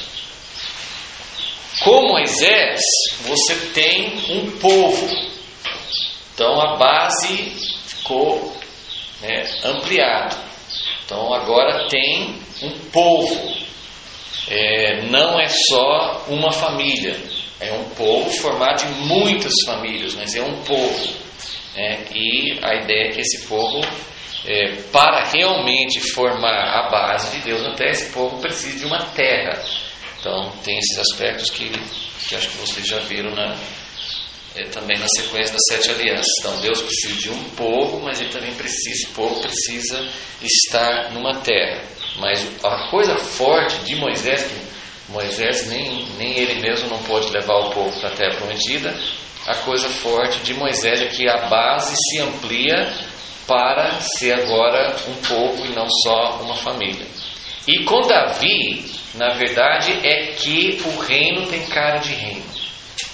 Com Moisés, você tem um povo. Então, a base ficou, né, ampliada. Então, agora tem um povo. É, não é só uma família. É um povo formado de muitas famílias, mas é um povo, né? E a ideia é que esse povo, é, para realmente formar a base de Deus na terra, esse povo precisa de uma terra. Então tem esses aspectos que, que acho que vocês já viram na, é, também na sequência das sete alianças. Então Deus precisa de um povo, mas Ele também precisa, esse povo precisa estar numa terra. Mas a coisa forte de Moisés, que Moisés nem, nem ele mesmo não pôde levar o povo para a terra prometida, a coisa forte de Moisés é que a base se amplia para ser agora um povo e não só uma família. E com Davi, na verdade, é que o reino tem cara de reino.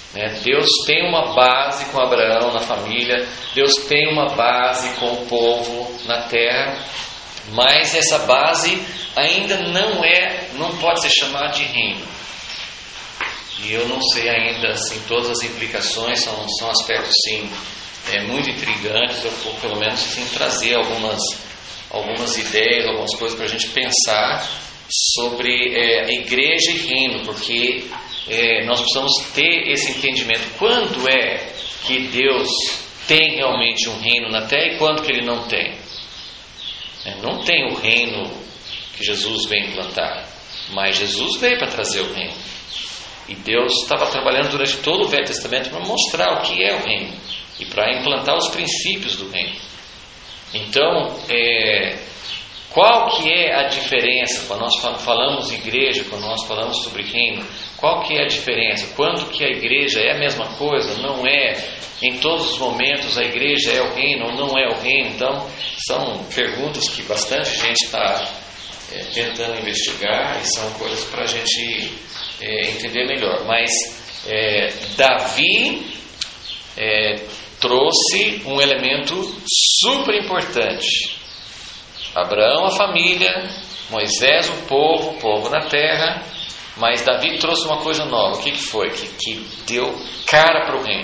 Deus tem uma base com Abraão na família, Deus tem uma base com o povo na terra, mas essa base ainda não é, não pode ser chamada de reino. E eu não sei ainda assim, todas as implicações, são, são aspectos sim, é, muito intrigantes. Eu vou pelo menos sim, trazer algumas, algumas ideias, algumas coisas para a gente pensar sobre é, igreja e reino, porque é, nós precisamos ter esse entendimento. Quando é que Deus tem realmente um reino na terra e quando que Ele não tem? É, não tem o reino que Jesus veio implantar, mas Jesus veio para trazer o reino. E Deus estava trabalhando durante todo o Velho Testamento para mostrar o que é o reino e para implantar os princípios do reino. Então, é, qual que é a diferença quando nós falamos igreja, quando nós falamos sobre reino? Qual que é a diferença? Quando que a igreja é a mesma coisa? Não é? Em todos os momentos a igreja é o reino ou não é o reino? Então, são perguntas que bastante gente está é, tentando investigar e são coisas para a gente é, entender melhor. Mas é, Davi é, trouxe um elemento super importante. Abraão, a família, Moisés, o povo, o povo na terra, mas Davi trouxe uma coisa nova. O que, que foi? Que, que deu cara para o reino.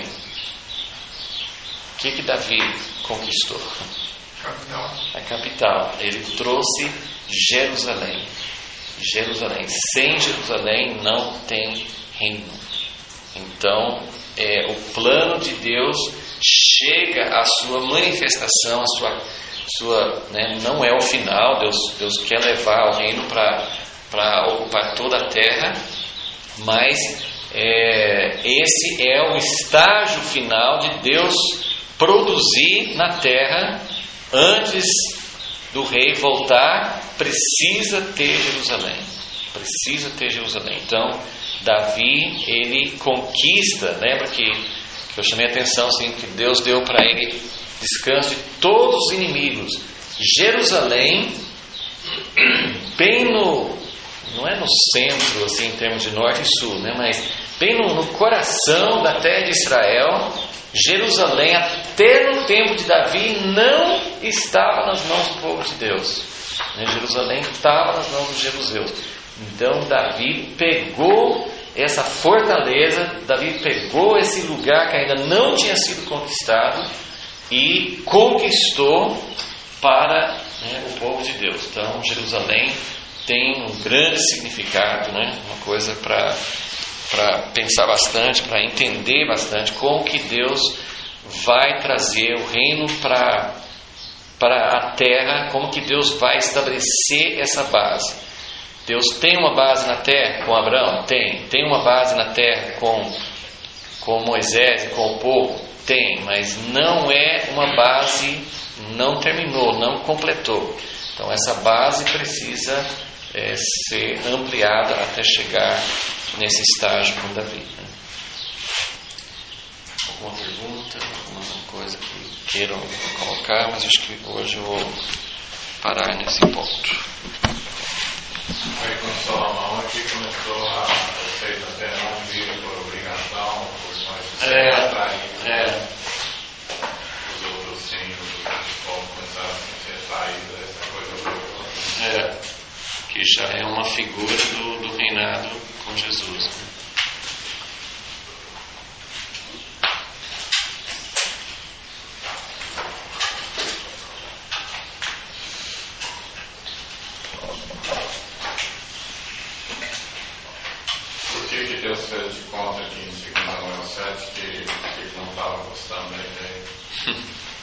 O que, que Davi conquistou? Capital. A capital. Ele trouxe Jerusalém. Jerusalém. Sem Jerusalém não tem reino. Então, é, o plano de Deus chega à sua manifestação, à sua, sua né, não é o final. Deus, Deus quer levar o reino para ocupar toda a terra, mas é, esse é o estágio final de Deus produzir na terra. Antes do rei voltar, precisa ter Jerusalém. Precisa ter Jerusalém. Então, Davi, ele conquista, lembra que, que eu chamei a atenção assim, que Deus deu para ele descanso de todos os inimigos. Jerusalém, bem no, não é no centro, assim, em termos de norte e sul, né, mas bem no, no coração da terra de Israel. Jerusalém, até no tempo de Davi, não estava nas mãos do povo de Deus. Jerusalém estava nas mãos dos jebuseus. Então Davi pegou essa fortaleza, Davi pegou esse lugar que ainda não tinha sido conquistado e conquistou para né, o povo de Deus. Então Jerusalém tem um grande significado, né, uma coisa para para pensar bastante, para entender bastante como que Deus vai trazer o reino para para a terra, como que Deus vai estabelecer essa base. Deus tem uma base na terra com Abraão? Tem. Tem uma base na terra com, com Moisés e com o povo? Tem, mas não é uma base, não terminou, não completou. Então essa base precisa é, ser ampliada até chegar nesse estágio com Davi. Né? Alguma pergunta, alguma coisa que queiram colocar, mas acho que hoje eu vou parar nesse ponto. Aí com Salomão aqui começou a vocês até não virem por obrigação, por nós é, atrair é. os outros sim, os povos começaram a ser saída dessa coisa boa. É, que já é uma figura do, do reinado com Jesus. Né? Por que que Deus fez de conta aqui em dois Samuel sete que ele não estava gostando da ideia?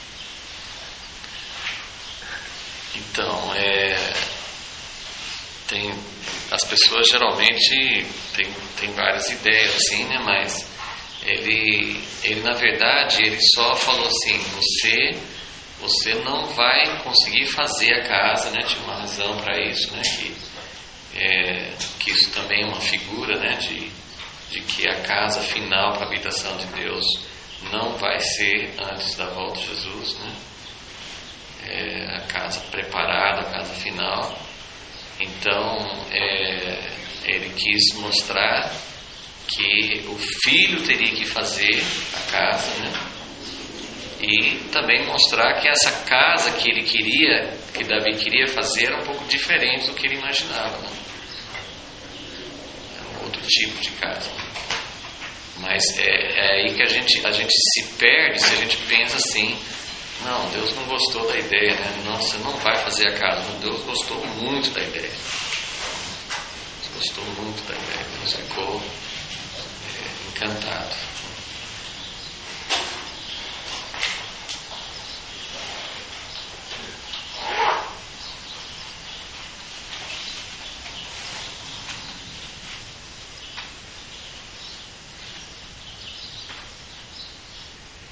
Então, é, tem, as pessoas geralmente têm tem várias ideias assim, né? Mas ele, ele na verdade ele só falou assim: você, você não vai conseguir fazer a casa, né? Tinha uma razão para isso, né? Que, é, que isso também é uma figura, né? De, de que a casa final para a habitação de Deus não vai ser antes da volta de Jesus, né? É, a casa preparada, a casa final. Então é, ele quis mostrar que o filho teria que fazer a casa, né? E também mostrar que essa casa que ele queria, que Davi queria fazer, era um pouco diferente do que ele imaginava, né? É um outro tipo de casa. Mas é, é aí que a gente, a gente se perde se a gente pensa assim: não, Deus não gostou da ideia, né? Não, você não vai fazer a casa. Deus gostou muito da ideia. Deus gostou muito da ideia. Deus ficou é, encantado.